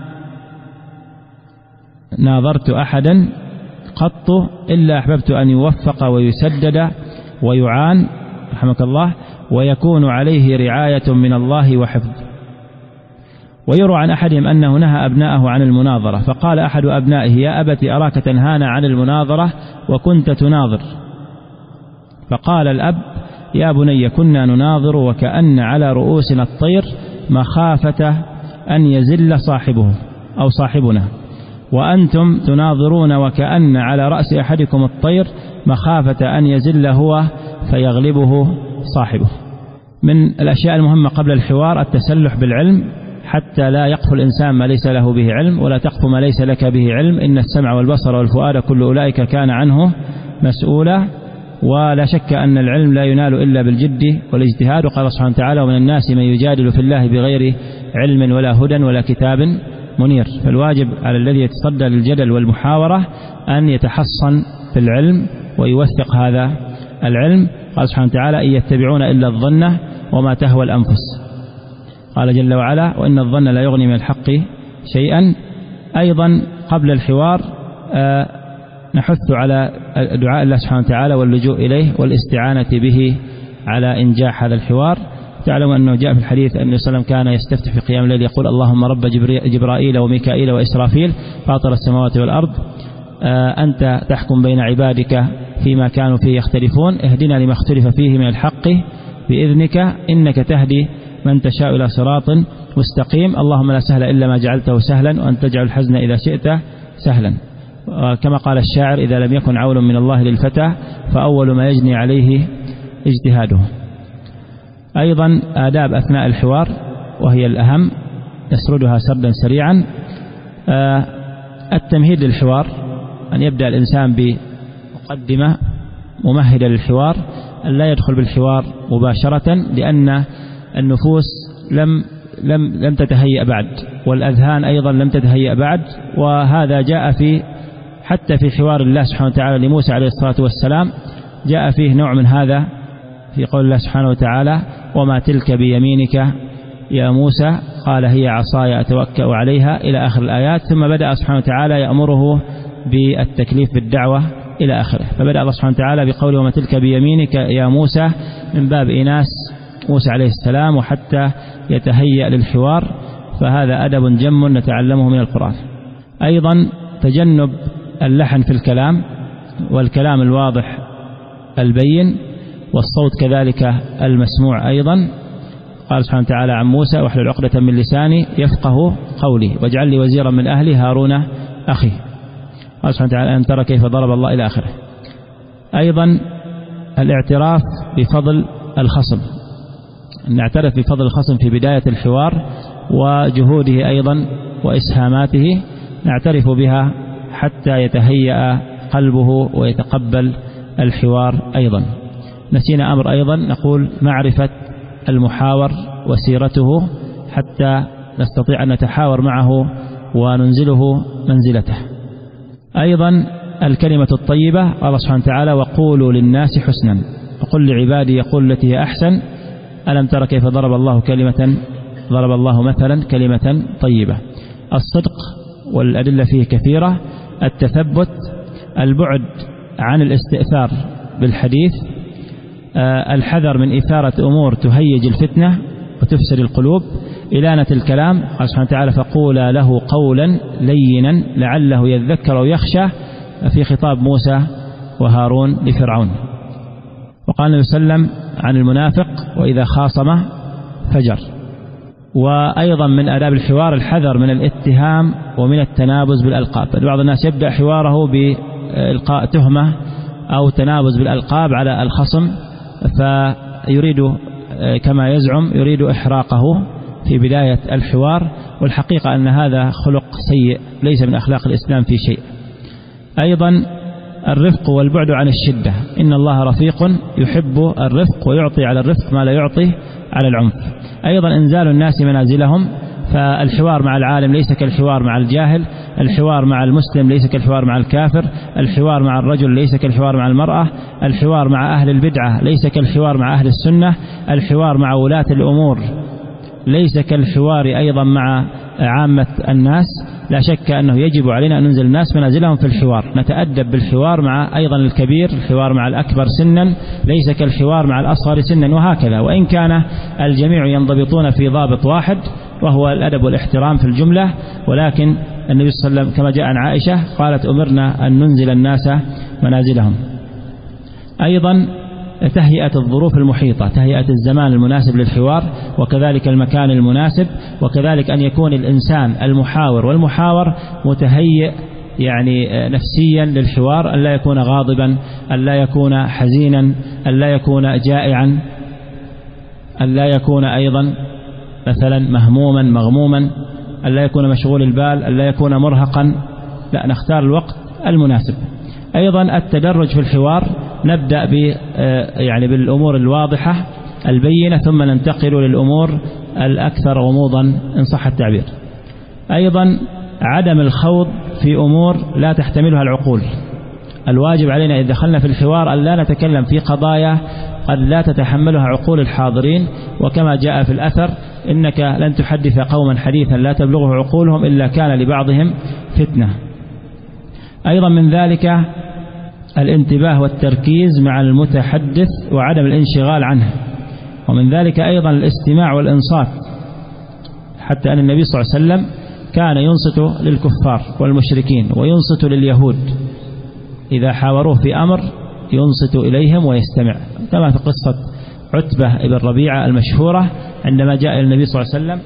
ناظرت أحدا قط إلا أحببت أن يوفق ويسدد ويعان رحمك الله ويكون عليه رعاية من الله وحفظ. ويروى عن أحدهم أنه نهى أبناءه عن المناظرة، فقال أحد أبنائه: يا أبت أراك تنهانا عن المناظرة وكنت تناظر. فقال الأب: يا بني كنا نناظر وكأن على رؤوسنا الطير مخافة أن يزل صاحبه أو صاحبنا، وأنتم تناظرون وكأن على رأس أحدكم الطير مخافة أن يزل هو فيغلبه صاحبه. من الأشياء المهمة قبل الحوار التسلح بالعلم، حتى لا يقف الإنسان ما ليس له به علم، ولا تقف ما ليس لك به علم، إن السمع والبصر والفؤاد كل أولئك كان عنه مسؤولا. ولا شك أن العلم لا ينال إلا بالجد والاجتهاد. وقال سبحانه وتعالى: ومن الناس من يجادل في الله بغير علم ولا هدى ولا كتاب منير. فالواجب على الذي يتصدى للجدل والمحاورة أن يتحصن في العلم ويوثق هذا العلم. قال سبحانه وتعالى: إن يتبعون إلا الظن وما تهوى الأنفس. قال جل وعلا: وإن الظن لا يغني من الحق شيئا. أيضا قبل الحوار نحث على دعاء الله سبحانه وتعالى واللجوء إليه والاستعانة به على إنجاح هذا الحوار. تعلم أنه جاء في الحديث أن النبي صلى الله عليه وسلم كان يستفتح في قيام الليل يقول: اللهم رب جبرائيل وميكائيل وإسرافيل فاطر السماوات والأرض، أنت تحكم بين عبادك فيما كانوا فيه يختلفون، اهدنا لما اختلف فيه من الحق بإذنك، إنك تهدي من تشاء إلى صراط مستقيم، اللهم لا سهل إلا ما جعلته سهلا وأن تجعل الحزن إذا شئت سهلا. كما قال الشاعر: إذا لم يكن عون من الله للفتى فأول ما يجني عليه اجتهاده. أيضا آداب أثناء الحوار وهي الأهم، نسردها سردا سريعا. التمهيد للحوار، أن يبدأ الإنسان بمقدمة ممهدة للحوار، أن لا يدخل بالحوار مباشرة، لأن النفوس لم تتهيأ بعد، والأذهان أيضا لم تتهيأ بعد. وهذا جاء حتى في حوار الله سبحانه وتعالى لموسى عليه الصلاة والسلام، جاء فيه نوع من هذا في قول الله سبحانه وتعالى: وما تلك بيمينك يا موسى، قال هي عصاي أتوكأ عليها، إلى آخر الآيات. ثم بدأ سبحانه وتعالى يأمره بالتكليف بالدعوة إلى آخره. فبدأ الله سبحانه وتعالى بقوله: وما تلك بيمينك يا موسى، من باب إناس موسى عليه السلام وحتى يتهيأ للحوار. فهذا أدب جم نتعلمه من القرآن. أيضا تجنب اللحن في الكلام، والكلام الواضح البين، والصوت كذلك المسموع أيضا. قال سبحانه وتعالى عن موسى: واحلل عقدة من لساني يفقه قولي واجعل لي وزيرا من أهلي هارون أخي. قال سبحانه وتعالى: أن ترى كيف ضرب الله إلى آخره. أيضا الاعتراف بفضل الخصم، نعترف بفضل الخصم في بداية الحوار وجهوده أيضا وإسهاماته، نعترف بها حتى يتهيأ قلبه ويتقبل الحوار. أيضا نسينا أمر أيضا، نقول معرفة المحاور وسيرته حتى نستطيع أن نتحاور معه وننزله منزلته. أيضا الكلمة الطيبة، قال سبحانه وتعالى: وقولوا للناس حسنا وقل لعبادي يقول التي هي أحسن ألم تر كيف ضرب الله مثلا كلمة طيبة. الصدق والأدلة فيه كثيرة. التثبت، البعد عن الاستئثار بالحديث، الحذر من إثارة أمور تهيج الفتنة وتفسد القلوب. إلانة الكلام، قال سبحانه وتعالى: فقولا له قولا لينا لعله يذكر أو يخشى، في خطاب موسى وهارون لفرعون. وقال النبي صلى الله عليه وسلم عن المنافق: وإذا خاصم فجر. وأيضا من آداب الحوار الحذر من الاتهام ومن التنابز بالألقاب. بعض الناس يبدأ حواره بإلقاء تهمة أو تنابز بالألقاب على الخصم، فيريد كما يزعم يريد إحراقه في بداية الحوار، والحقيقة أن هذا خلق سيء ليس من أخلاق الإسلام في شيء. أيضا الرفق والبعد عن الشدة، إن الله رفيق يحب الرفق ويعطي على الرفق ما لا يعطي على العنف. أيضا إنزال الناس منازلهم، فالحوار مع العالم ليس كالحوار مع الجاهل، الحوار مع المسلم ليس كالحوار مع الكافر، الحوار مع الرجل ليس كالحوار مع المرأة، الحوار مع أهل البدعة ليس كالحوار مع أهل السنة، الحوار مع ولاة الأمور ليس كالحوار أيضا مع عامة الناس. لا شك أنه يجب علينا أن ننزل الناس منازلهم في الحوار، نتأدب بالحوار مع أيضا الكبير، الحوار مع الأكبر سنا ليس كالحوار مع الأصغر سنا، وهكذا. وإن كان الجميع ينضبطون في ضابط واحد وهو الأدب والاحترام في الجملة، ولكن النبي صلى الله عليه وسلم كما جاء عن عائشة قالت أمرنا أن ننزل الناس منازلهم. أيضا تهيئة الظروف المحيطة، تهيئة الزمان المناسب للحوار، وكذلك المكان المناسب، وكذلك أن يكون الإنسان المحاور والمحاور متهيئ يعني نفسيا للحوار، أن لا يكون غاضبا، أن لا يكون حزينا، أن لا يكون جائعا، أن لا يكون أيضا مثلا مهموما مغموما، أن لا يكون مشغول البال، أن لا يكون مرهقا، لا، نختار الوقت المناسب. أيضا التدرج في الحوار، نبدأ يعني بالأمور الواضحة البينة ثم ننتقل للأمور الأكثر غموضا إن صح التعبير. أيضا عدم الخوض في أمور لا تحتملها العقول، الواجب علينا إذا دخلنا في الحوار أن لا نتكلم في قضايا قد لا تتحملها عقول الحاضرين، وكما جاء في الأثر إنك لن تحدث قوما حديثا لا تبلغه عقولهم إلا كان لبعضهم فتنة. أيضا من ذلك الانتباه والتركيز مع المتحدث وعدم الانشغال عنه، ومن ذلك أيضا الاستماع والإنصات، حتى أن النبي صلى الله عليه وسلم كان ينصت للكفار والمشركين وينصت لليهود، إذا حاوروه في أمر ينصت إليهم ويستمع، كما في قصة عتبة بن ربيعة المشهورة عندما جاء إلى النبي صلى الله عليه وسلم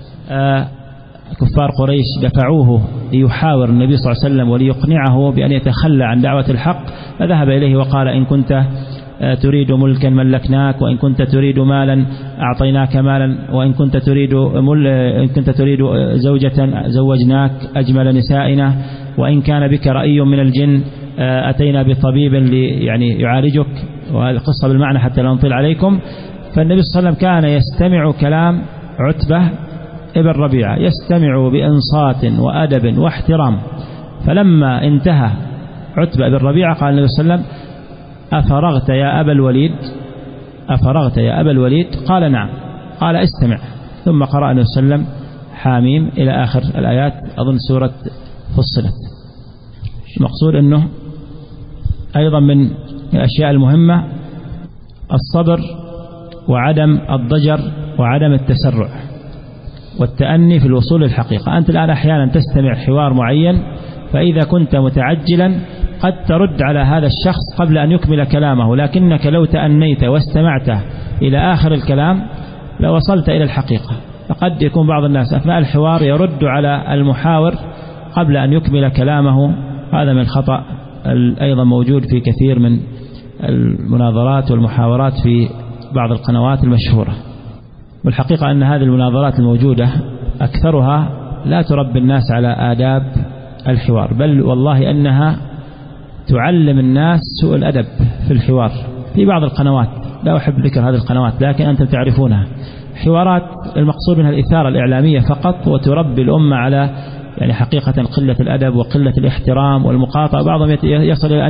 كفار قريش دفعوه ليحاور النبي صلى الله عليه وسلم وليقنعه بأن يتخلى عن دعوة الحق، فذهب إليه وقال إن كنت تريد ملكا ملكناك، وإن كنت تريد مالا أعطيناك مالا، وإن كنت تريد زوجة زوجناك أجمل نسائنا، وإن كان بك رأي من الجن أتينا بطبيب يعني يعالجك، وهذه قصة بالمعنى حتى لا نطيل عليكم. فالنبي صلى الله عليه وسلم كان يستمع كلام عتبة ابن ربيعة، يستمع بإنصات وأدب واحترام. فلما انتهى عتبة بن ربيعة قال النبي صلى الله عليه وسلم أفرغت يا أبا الوليد؟ أفرغت يا أبا الوليد؟ قال نعم. قال استمع. ثم قرأ النبي صلى الله عليه وسلم حاميم إلى آخر الآيات، أظن سورة فصلت. المقصود أنه أيضا من الأشياء المهمة الصبر وعدم الضجر وعدم التسرع والتأني في الوصول للحقيقة. أنت الآن أحيانا تستمع حوار معين، فإذا كنت متعجلا قد ترد على هذا الشخص قبل أن يكمل كلامه، لكنك لو تأنيت واستمعت إلى آخر الكلام لوصلت إلى الحقيقة. فقد يكون بعض الناس أثناء الحوار يرد على المحاور قبل أن يكمل كلامه، هذا من الخطأ أيضا موجود في كثير من المناظرات والمحاورات في بعض القنوات المشهورة. والحقيقة أن هذه المناظرات الموجودة أكثرها لا تربي الناس على آداب الحوار، بل والله أنها تعلم الناس سوء الأدب في الحوار. في بعض القنوات، لا أحب ذكر هذه القنوات لكن أنتم تعرفونها، حوارات المقصود منها الإثارة الإعلامية فقط، وتربي الأمة على يعني حقيقة قلة الأدب وقلة الاحترام والمقاطعة. بعضهم يصل إلى أن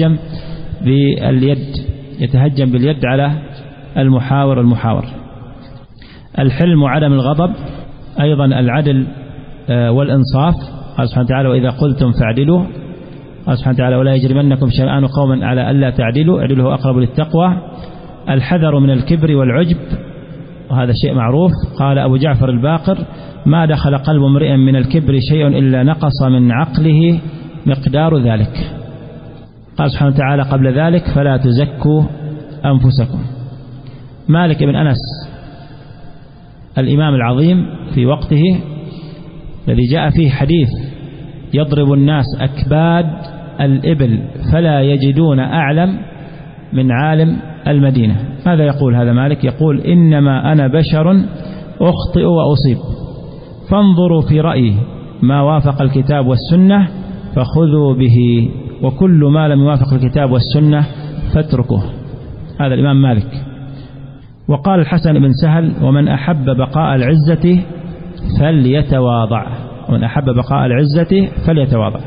يتهجم باليد على المحاور والمحاور. الحلم وعدم الغضب، أيضا العدل والإنصاف. قال سبحانه وتعالى وإذا قلتم فاعدلوا. قال سبحانه وتعالى ولا يجرمنكم شنآن قوما على ألا تعدلوا اعدلوا أقرب للتقوى. الحذر من الكبر والعجب، وهذا شيء معروف. قال أبو جعفر الباقر ما دخل قلب امرئ من الكبر شيء إلا نقص من عقله مقدار ذلك. قال سبحانه وتعالى قبل ذلك فلا تزكوا أنفسكم. مالك بن أنس الإمام العظيم في وقته الذي جاء فيه حديث يضرب الناس أكباد الإبل فلا يجدون أعلم من عالم المدينة. ماذا يقول هذا مالك؟ يقول إنما أنا بشر أخطئ وأصيب، فانظروا في رأيي ما وافق الكتاب والسنة فخذوا به، وكل ما لم يوافق الكتاب والسنة فاتركوه. هذا الإمام مالك. وقال الحسن بن سهل: ومن أحب بقاء العزة فليتواضع. ومن أحب بقاء العزة فليتواضع.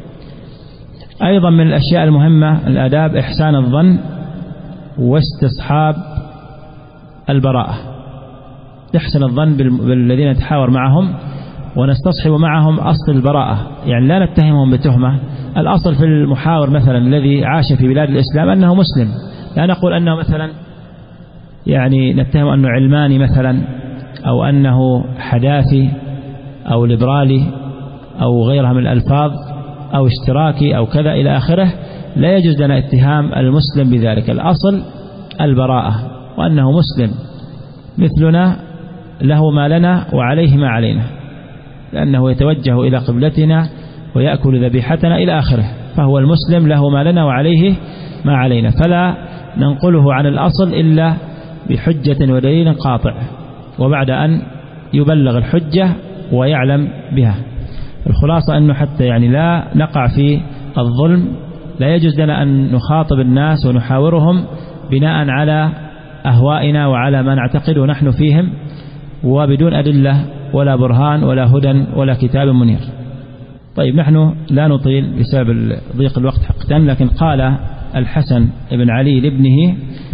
أيضا من الأشياء المهمة الآداب إحسان الظن واستصحاب البراءة. نحسن الظن بالذين نتحاور معهم ونستصحب معهم أصل البراءة، يعني لا نتهمهم بتهمة. الأصل في المحاور مثلا الذي عاش في بلاد الإسلام أنه مسلم، لا نقول أنه مثلا يعني نتهم أنه علماني مثلا، أو أنه حداثي أو ليبرالي أو غيرها من الألفاظ، أو اشتراكي أو كذا إلى آخره. لا يجوز لنا اتهام المسلم بذلك. الأصل البراءة، وأنه مسلم مثلنا، له ما لنا وعليه ما علينا، لأنه يتوجه إلى قبلتنا ويأكل ذبيحتنا إلى آخره، فهو المسلم له ما لنا وعليه ما علينا، فلا ننقله عن الأصل إلا بحجة ودليل قاطع، وبعد أن يبلغ الحجة ويعلم بها. الخلاصة أنه حتى يعني لا نقع في الظلم، لا يجوز لنا أن نخاطب الناس ونحاورهم بناء على أهوائنا وعلى ما نعتقده نحن فيهم، وبدون أدلة ولا برهان ولا هدى ولا كتاب منير. طيب، نحن لا نطيل بسبب ضيق الوقت حقا، لكن قال الحسن بن علي لابنه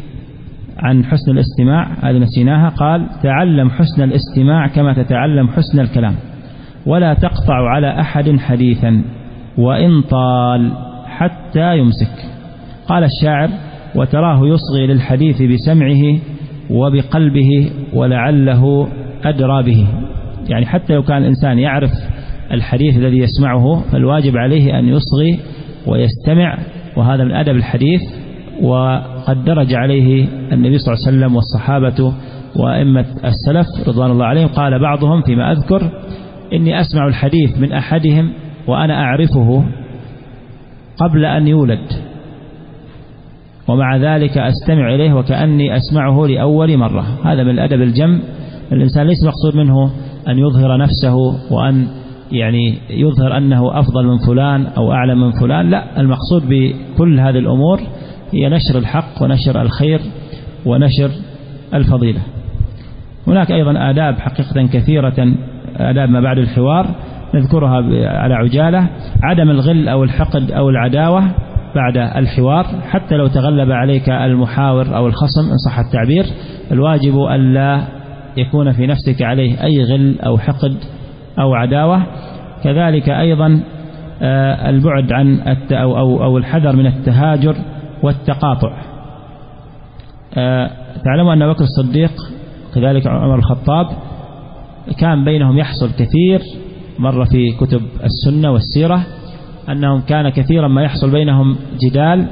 عن حسن الاستماع، هذه نسيناها، قال: تعلم حسن الاستماع كما تتعلم حسن الكلام، ولا تقطع على أحد حديثا وإن طال حتى يمسك. قال الشاعر: وتراه يصغي للحديث بسمعه وبقلبه ولعله أدرى به. يعني حتى لو كان الإنسان يعرف الحديث الذي يسمعه، فالواجب عليه أن يصغي ويستمع، وهذا من أدب الحديث. وقد درج عليه النبي صلى الله عليه وسلم والصحابة وأئمة السلف رضوان الله عليهم. قال بعضهم فيما أذكر: إني أسمع الحديث من أحدهم وأنا أعرفه قبل أن يولد، ومع ذلك أستمع إليه وكأني أسمعه لأول مرة. هذا من الأدب الجم. الإنسان ليس مقصود منه أن يظهر نفسه وأن يعني يظهر أنه أفضل من فلان أو أعلم من فلان، لا، المقصود بكل هذه الأمور هي نشر الحق ونشر الخير ونشر الفضيلة. هناك أيضا آداب حقيقة كثيرة، آداب ما بعد الحوار نذكرها على عجالة. عدم الغل أو الحقد أو العداوة بعد الحوار، حتى لو تغلب عليك المحاور أو الخصم إن صح التعبير، الواجب ألا يكون في نفسك عليه أي غل أو حقد أو عداوة. كذلك أيضا البعد عن أو الحذر من التهاجر والتقاطع. تعلموا أن بكر الصديق كذلك عمر الخطاب كان بينهم يحصل كثير، مر في كتب السنة والسيرة أنهم كان كثيرا ما يحصل بينهم جدال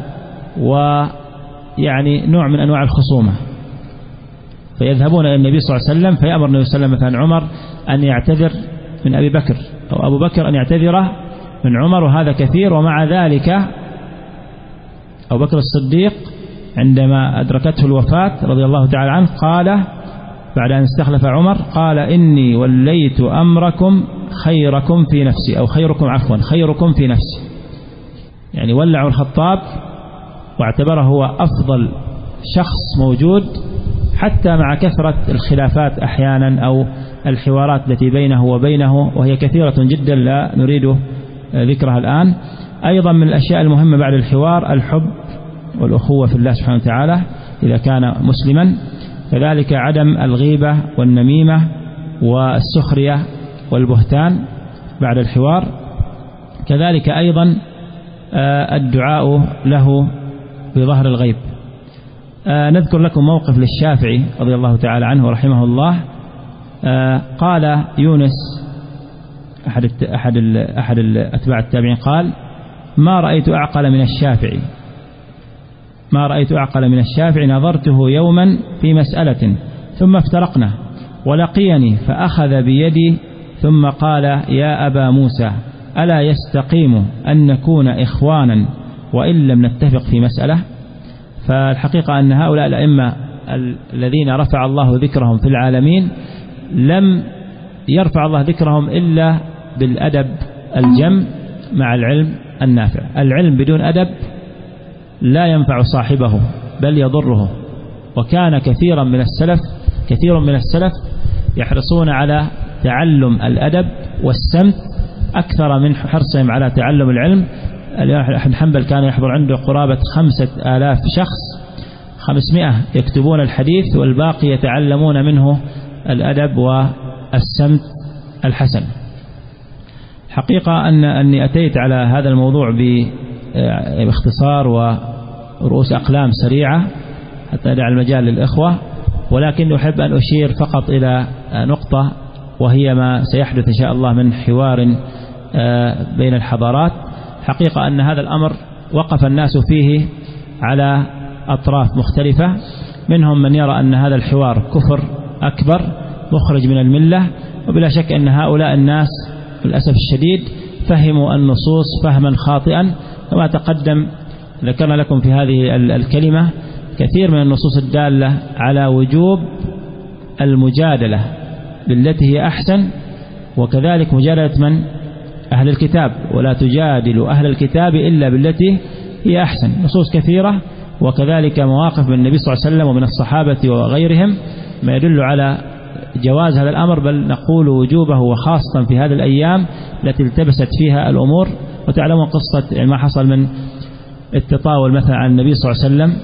ويعني نوع من أنواع الخصومة، فيذهبون إلى النبي صلى الله عليه وسلم فيأمر النبي صلى الله عليه وسلم مثلا عمر أن يعتذر من أبي بكر، أو أبو بكر أن يعتذر من عمر، وهذا كثير. ومع ذلك أبو بكر الصديق عندما أدركته الوفاة رضي الله تعالى عنه قال بعد أن استخلف عمر، قال: إني وليت أمركم خيركم في نفسي، أو خيركم في نفسي. يعني ولع الخطاب واعتبره هو أفضل شخص موجود، حتى مع كثرة الخلافات أحيانا أو الحوارات التي بينه وبينه، وهي كثيرة جدا لا نريد ذكرها الآن. أيضا من الأشياء المهمة بعد الحوار الحب والأخوة في الله سبحانه وتعالى إذا كان مسلما. كذلك عدم الغيبة والنميمة والسخرية والبهتان بعد الحوار. كذلك أيضا الدعاء له بظهر الغيب. نذكر لكم موقف للشافعي رضي الله تعالى عنه ورحمه الله. قال يونس أحد أتباع التابعين قال: ما رأيت أعقل من الشافعي نظرته يوما في مسألة ثم افترقنا، ولقيني فأخذ بيدي ثم قال: يا أبا موسى، ألا يستقيم أن نكون إخوانا وإن لم نتفق في مسألة؟ فالحقيقة أن هؤلاء الأئمة الذين رفع الله ذكرهم في العالمين لم يرفع الله ذكرهم إلا بالأدب الجم مع العلم النافع. العلم بدون أدب لا ينفع صاحبه بل يضره، وكان كثير من السلف يحرصون على تعلم الأدب والسمت أكثر من حرصهم على تعلم العلم. الإمام أحمد بن حنبل كان يحضر عنده قرابة 5000 شخص، 500 يكتبون الحديث والباقي يتعلمون منه الأدب والسمت الحسن. حقيقة أني أتيت على هذا الموضوع باختصار ورؤوس أقلام سريعة حتى أدع المجال للإخوة، ولكن أحب أن أشير فقط إلى نقطة، وهي ما سيحدث إن شاء الله من حوار بين الحضارات. حقيقة أن هذا الأمر وقف الناس فيه على أطراف مختلفة، منهم من يرى أن هذا الحوار كفر أكبر مخرج من الملة، وبلا شك أن هؤلاء الناس للأسف الشديد فهموا النصوص فهما خاطئا. كما تقدم ذكرنا لكم في هذه الكلمة كثير من النصوص الدالة على وجوب المجادلة بالتي هي أحسن، وكذلك مجادلة من؟ أهل الكتاب، ولا تجادل أهل الكتاب إلا بالتي هي أحسن. نصوص كثيرة، وكذلك مواقف من النبي صلى الله عليه وسلم ومن الصحابة وغيرهم ما يدل على جواز هذا الأمر، بل نقول وجوبه، وخاصة في هذه الأيام التي التبست فيها الأمور. وتعلمون قصة ما حصل من التطاول مثلا عن النبي صلى الله عليه وسلم،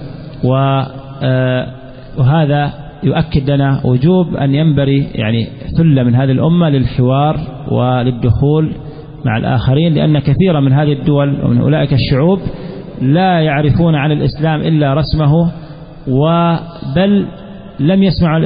وهذا يؤكد لنا وجوب أن ينبري يعني ثلة من هذه الأمة للحوار وللدخول مع الآخرين، لأن كثيرا من هذه الدول ومن أولئك الشعوب لا يعرفون عن الإسلام إلا رسمه، وبل لم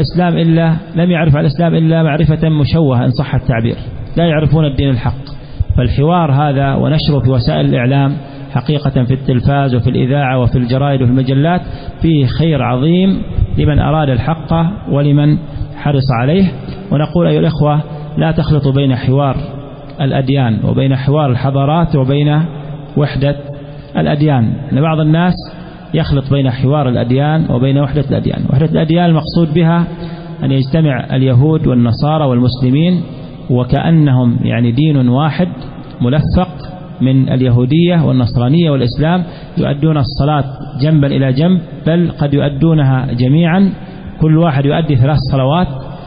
يعرف عن الإسلام إلا معرفة مشوهة إن صح التعبير، لا يعرفون الدين الحق. فالحوار هذا ونشره في وسائل الإعلام حقيقة في التلفاز وفي الإذاعة وفي الجرائد وفي المجلات فيه خير عظيم لمن أراد الحق ولمن حرص عليه. ونقول أيها الإخوة لا تخلطوا بين حوار الأديان وبين حوار الحضارات وبين وحدة الأديان، لأن بعض الناس يخلط بين حوار الأديان وبين وحدة الأديان. وحدة الأديان المقصود بها أن يجتمع اليهود والنصارى والمسلمين وكأنهم يعني دين واحد ملفق من اليهودية والنصرانية والإسلام، يؤدون الصلاة جنبا إلى جنب، بل قد يؤدونها جميعا، كل واحد يؤدي 3 صلوات،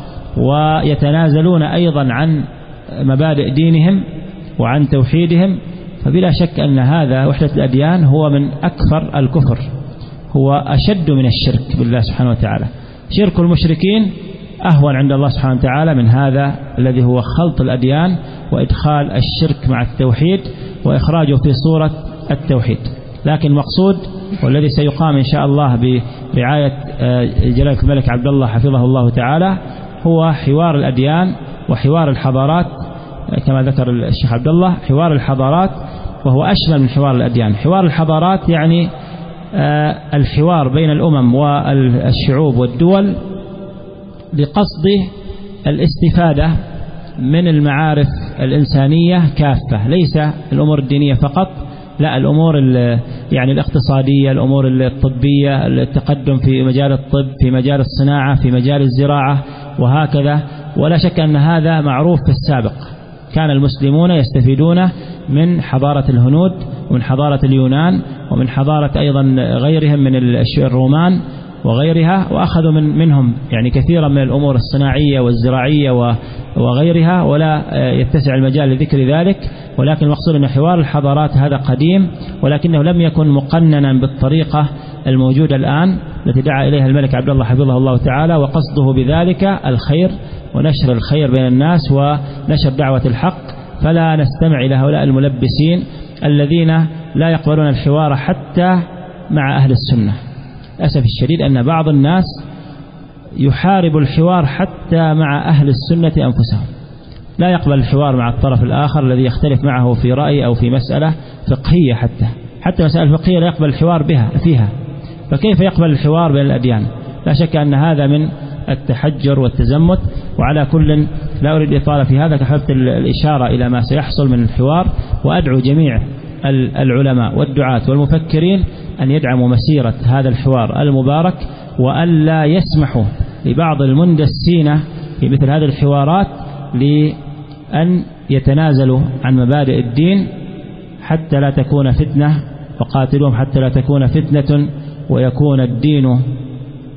ويتنازلون أيضا عن مبادئ دينهم وعن توحيدهم. فبلا شك أن هذا وحدة الأديان هو من أكثر الكفر، هو أشد من الشرك بالله سبحانه وتعالى. شرك المشركين أهون عند الله سبحانه وتعالى من هذا الذي هو خلط الأديان وإدخال الشرك مع التوحيد وإخراجه في صورة التوحيد. لكن المقصود والذي سيقام إن شاء الله برعاية جلالة الملك عبد الله حفظه الله تعالى هو حوار الأديان وحوار الحضارات، كما ذكر الشيخ عبد الله حوار الحضارات، وهو أشمل من حوار الأديان. حوار الحضارات يعني الحوار بين الأمم والشعوب والدول بقصد الاستفادة من المعارف الإنسانية كافة، ليس الأمور الدينية فقط، لا، الأمور يعني الاقتصادية، الأمور الطبية، التقدم في مجال الطب، في مجال الصناعة، في مجال الزراعة، وهكذا. ولا شك أن هذا معروف في السابق، كان المسلمون يستفيدون من حضارة الهنود ومن حضارة اليونان ومن حضارة أيضا غيرهم من الرومان وغيرها، وأخذوا منهم يعني كثيرا من الأمور الصناعية والزراعية وغيرها، ولا يتسع المجال لذكر ذلك. ولكن المقصود أن حوار الحضارات هذا قديم، ولكنه لم يكن مقننا بالطريقة الموجودة الآن التي دعا إليها الملك عبد الله حفظه الله تعالى، وقصده بذلك الخير ونشر الخير بين الناس ونشر دعوة الحق. فلا نستمع إلى هؤلاء الملبسين الذين لا يقبلون الحوار حتى مع أهل السنة. للأسف الشديد أن بعض الناس يحارب الحوار حتى مع أهل السنة أنفسهم، لا يقبل الحوار مع الطرف الآخر الذي يختلف معه في رأي أو في مسألة فقهية، حتى مسألة فقهية لا يقبل الحوار فيها، فكيف يقبل الحوار بين الأديان؟ لا شك أن هذا من التحجر والتزمت. وعلى كل لا أريد إطالة في هذا، كحبت الإشارة إلى ما سيحصل من الحوار، وأدعو جميع العلماء والدعاة والمفكرين أن يدعموا مسيرة هذا الحوار المبارك، وألا يسمحوا لبعض المندسين في مثل هذه الحوارات لأن يتنازلوا عن مبادئ الدين حتى لا تكون فتنة، وقاتلوهم حتى لا تكون فتنة ويكون الدين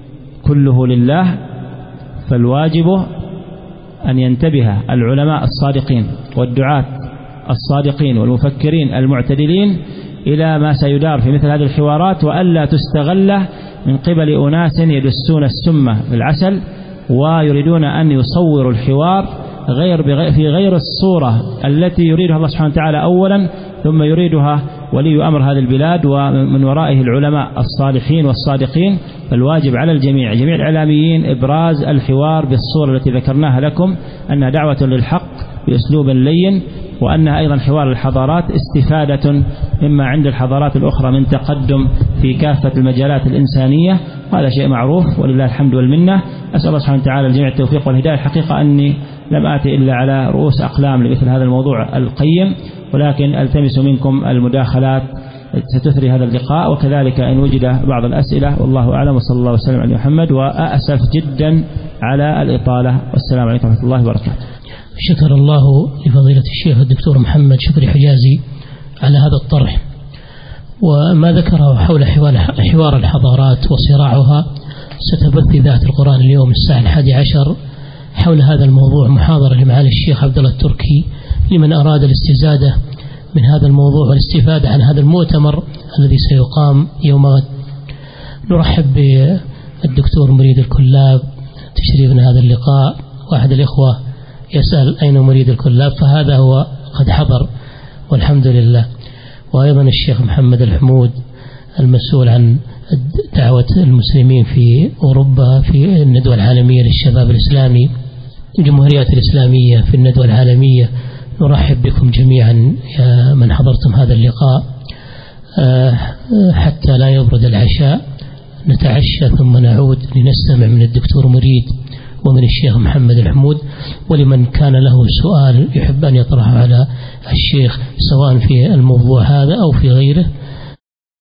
كله لله، فالواجب أن ينتبه العلماء الصادقين والدعاة الصادقين والمفكرين المعتدلين إلى ما سيدار في مثل هذه الحوارات، وألا تستغل من قبل أناس يدسون السم في العسل ويريدون أن يصوروا الحوار في غير الصورة التي يريدها الله سبحانه وتعالى أولا، ثم يريدها ولي أمر هذه البلاد ومن ورائه العلماء الصالحين والصادقين. فالواجب على الجميع، جميع الإعلاميين، إبراز الحوار بالصورة التي ذكرناها لكم، أنها دعوة للحق بأسلوب لين، وأنها أيضا حوار الحضارات استفادة مما عند الحضارات الأخرى من تقدم في كافة المجالات الإنسانية. هذا شيء معروف ولله الحمد والمنة. أسأل الله سبحانه وتعالى الجميع التوفيق والهداية. الحقيقة أني لم آتي إلا على رؤوس أقلام لمثل هذا الموضوع القيم، ولكن ألتمس منكم المداخلات ستثري هذا اللقاء، وكذلك إن وجد بعض الأسئلة، والله أعلم، وصلى الله وسلم على محمد. وأسف جدا على الإطالة، والسلام عليكم ورحمة الله وبركاته. شكر الله لفضيلة الشيخ الدكتور محمد شكري حجازي على هذا الطرح، وما ذكره حول حوار الحضارات وصراعها ستبث ذات القرآن اليوم الساعة 11 حول هذا الموضوع محاضرة لمعالي الشيخ عبد الله التركي لمن أراد الاستزادة من هذا الموضوع والاستفادة عن هذا المؤتمر الذي سيقام يوم غد. نرحب بالدكتور مريد الكلاب تشريفنا هذا اللقاء، واحد الإخوة يسأل أين مريد الكلاب، فهذا هو قد حضر والحمد لله. وأيضا الشيخ محمد الحمود المسؤول عن دعوة المسلمين في أوروبا في الندوة العالمية للشباب الإسلامي، الجمهوريات الإسلامية في الندوة العالمية. نرحب بكم جميعا يا من حضرتم هذا اللقاء. حتى لا يبرد العشاء نتعشى ثم نعود لنستمع من الدكتور مريد ومن الشيخ محمد الحمود، ولمن كان له سؤال يحب أن يطرحه على الشيخ سواء في الموضوع هذا أو في غيره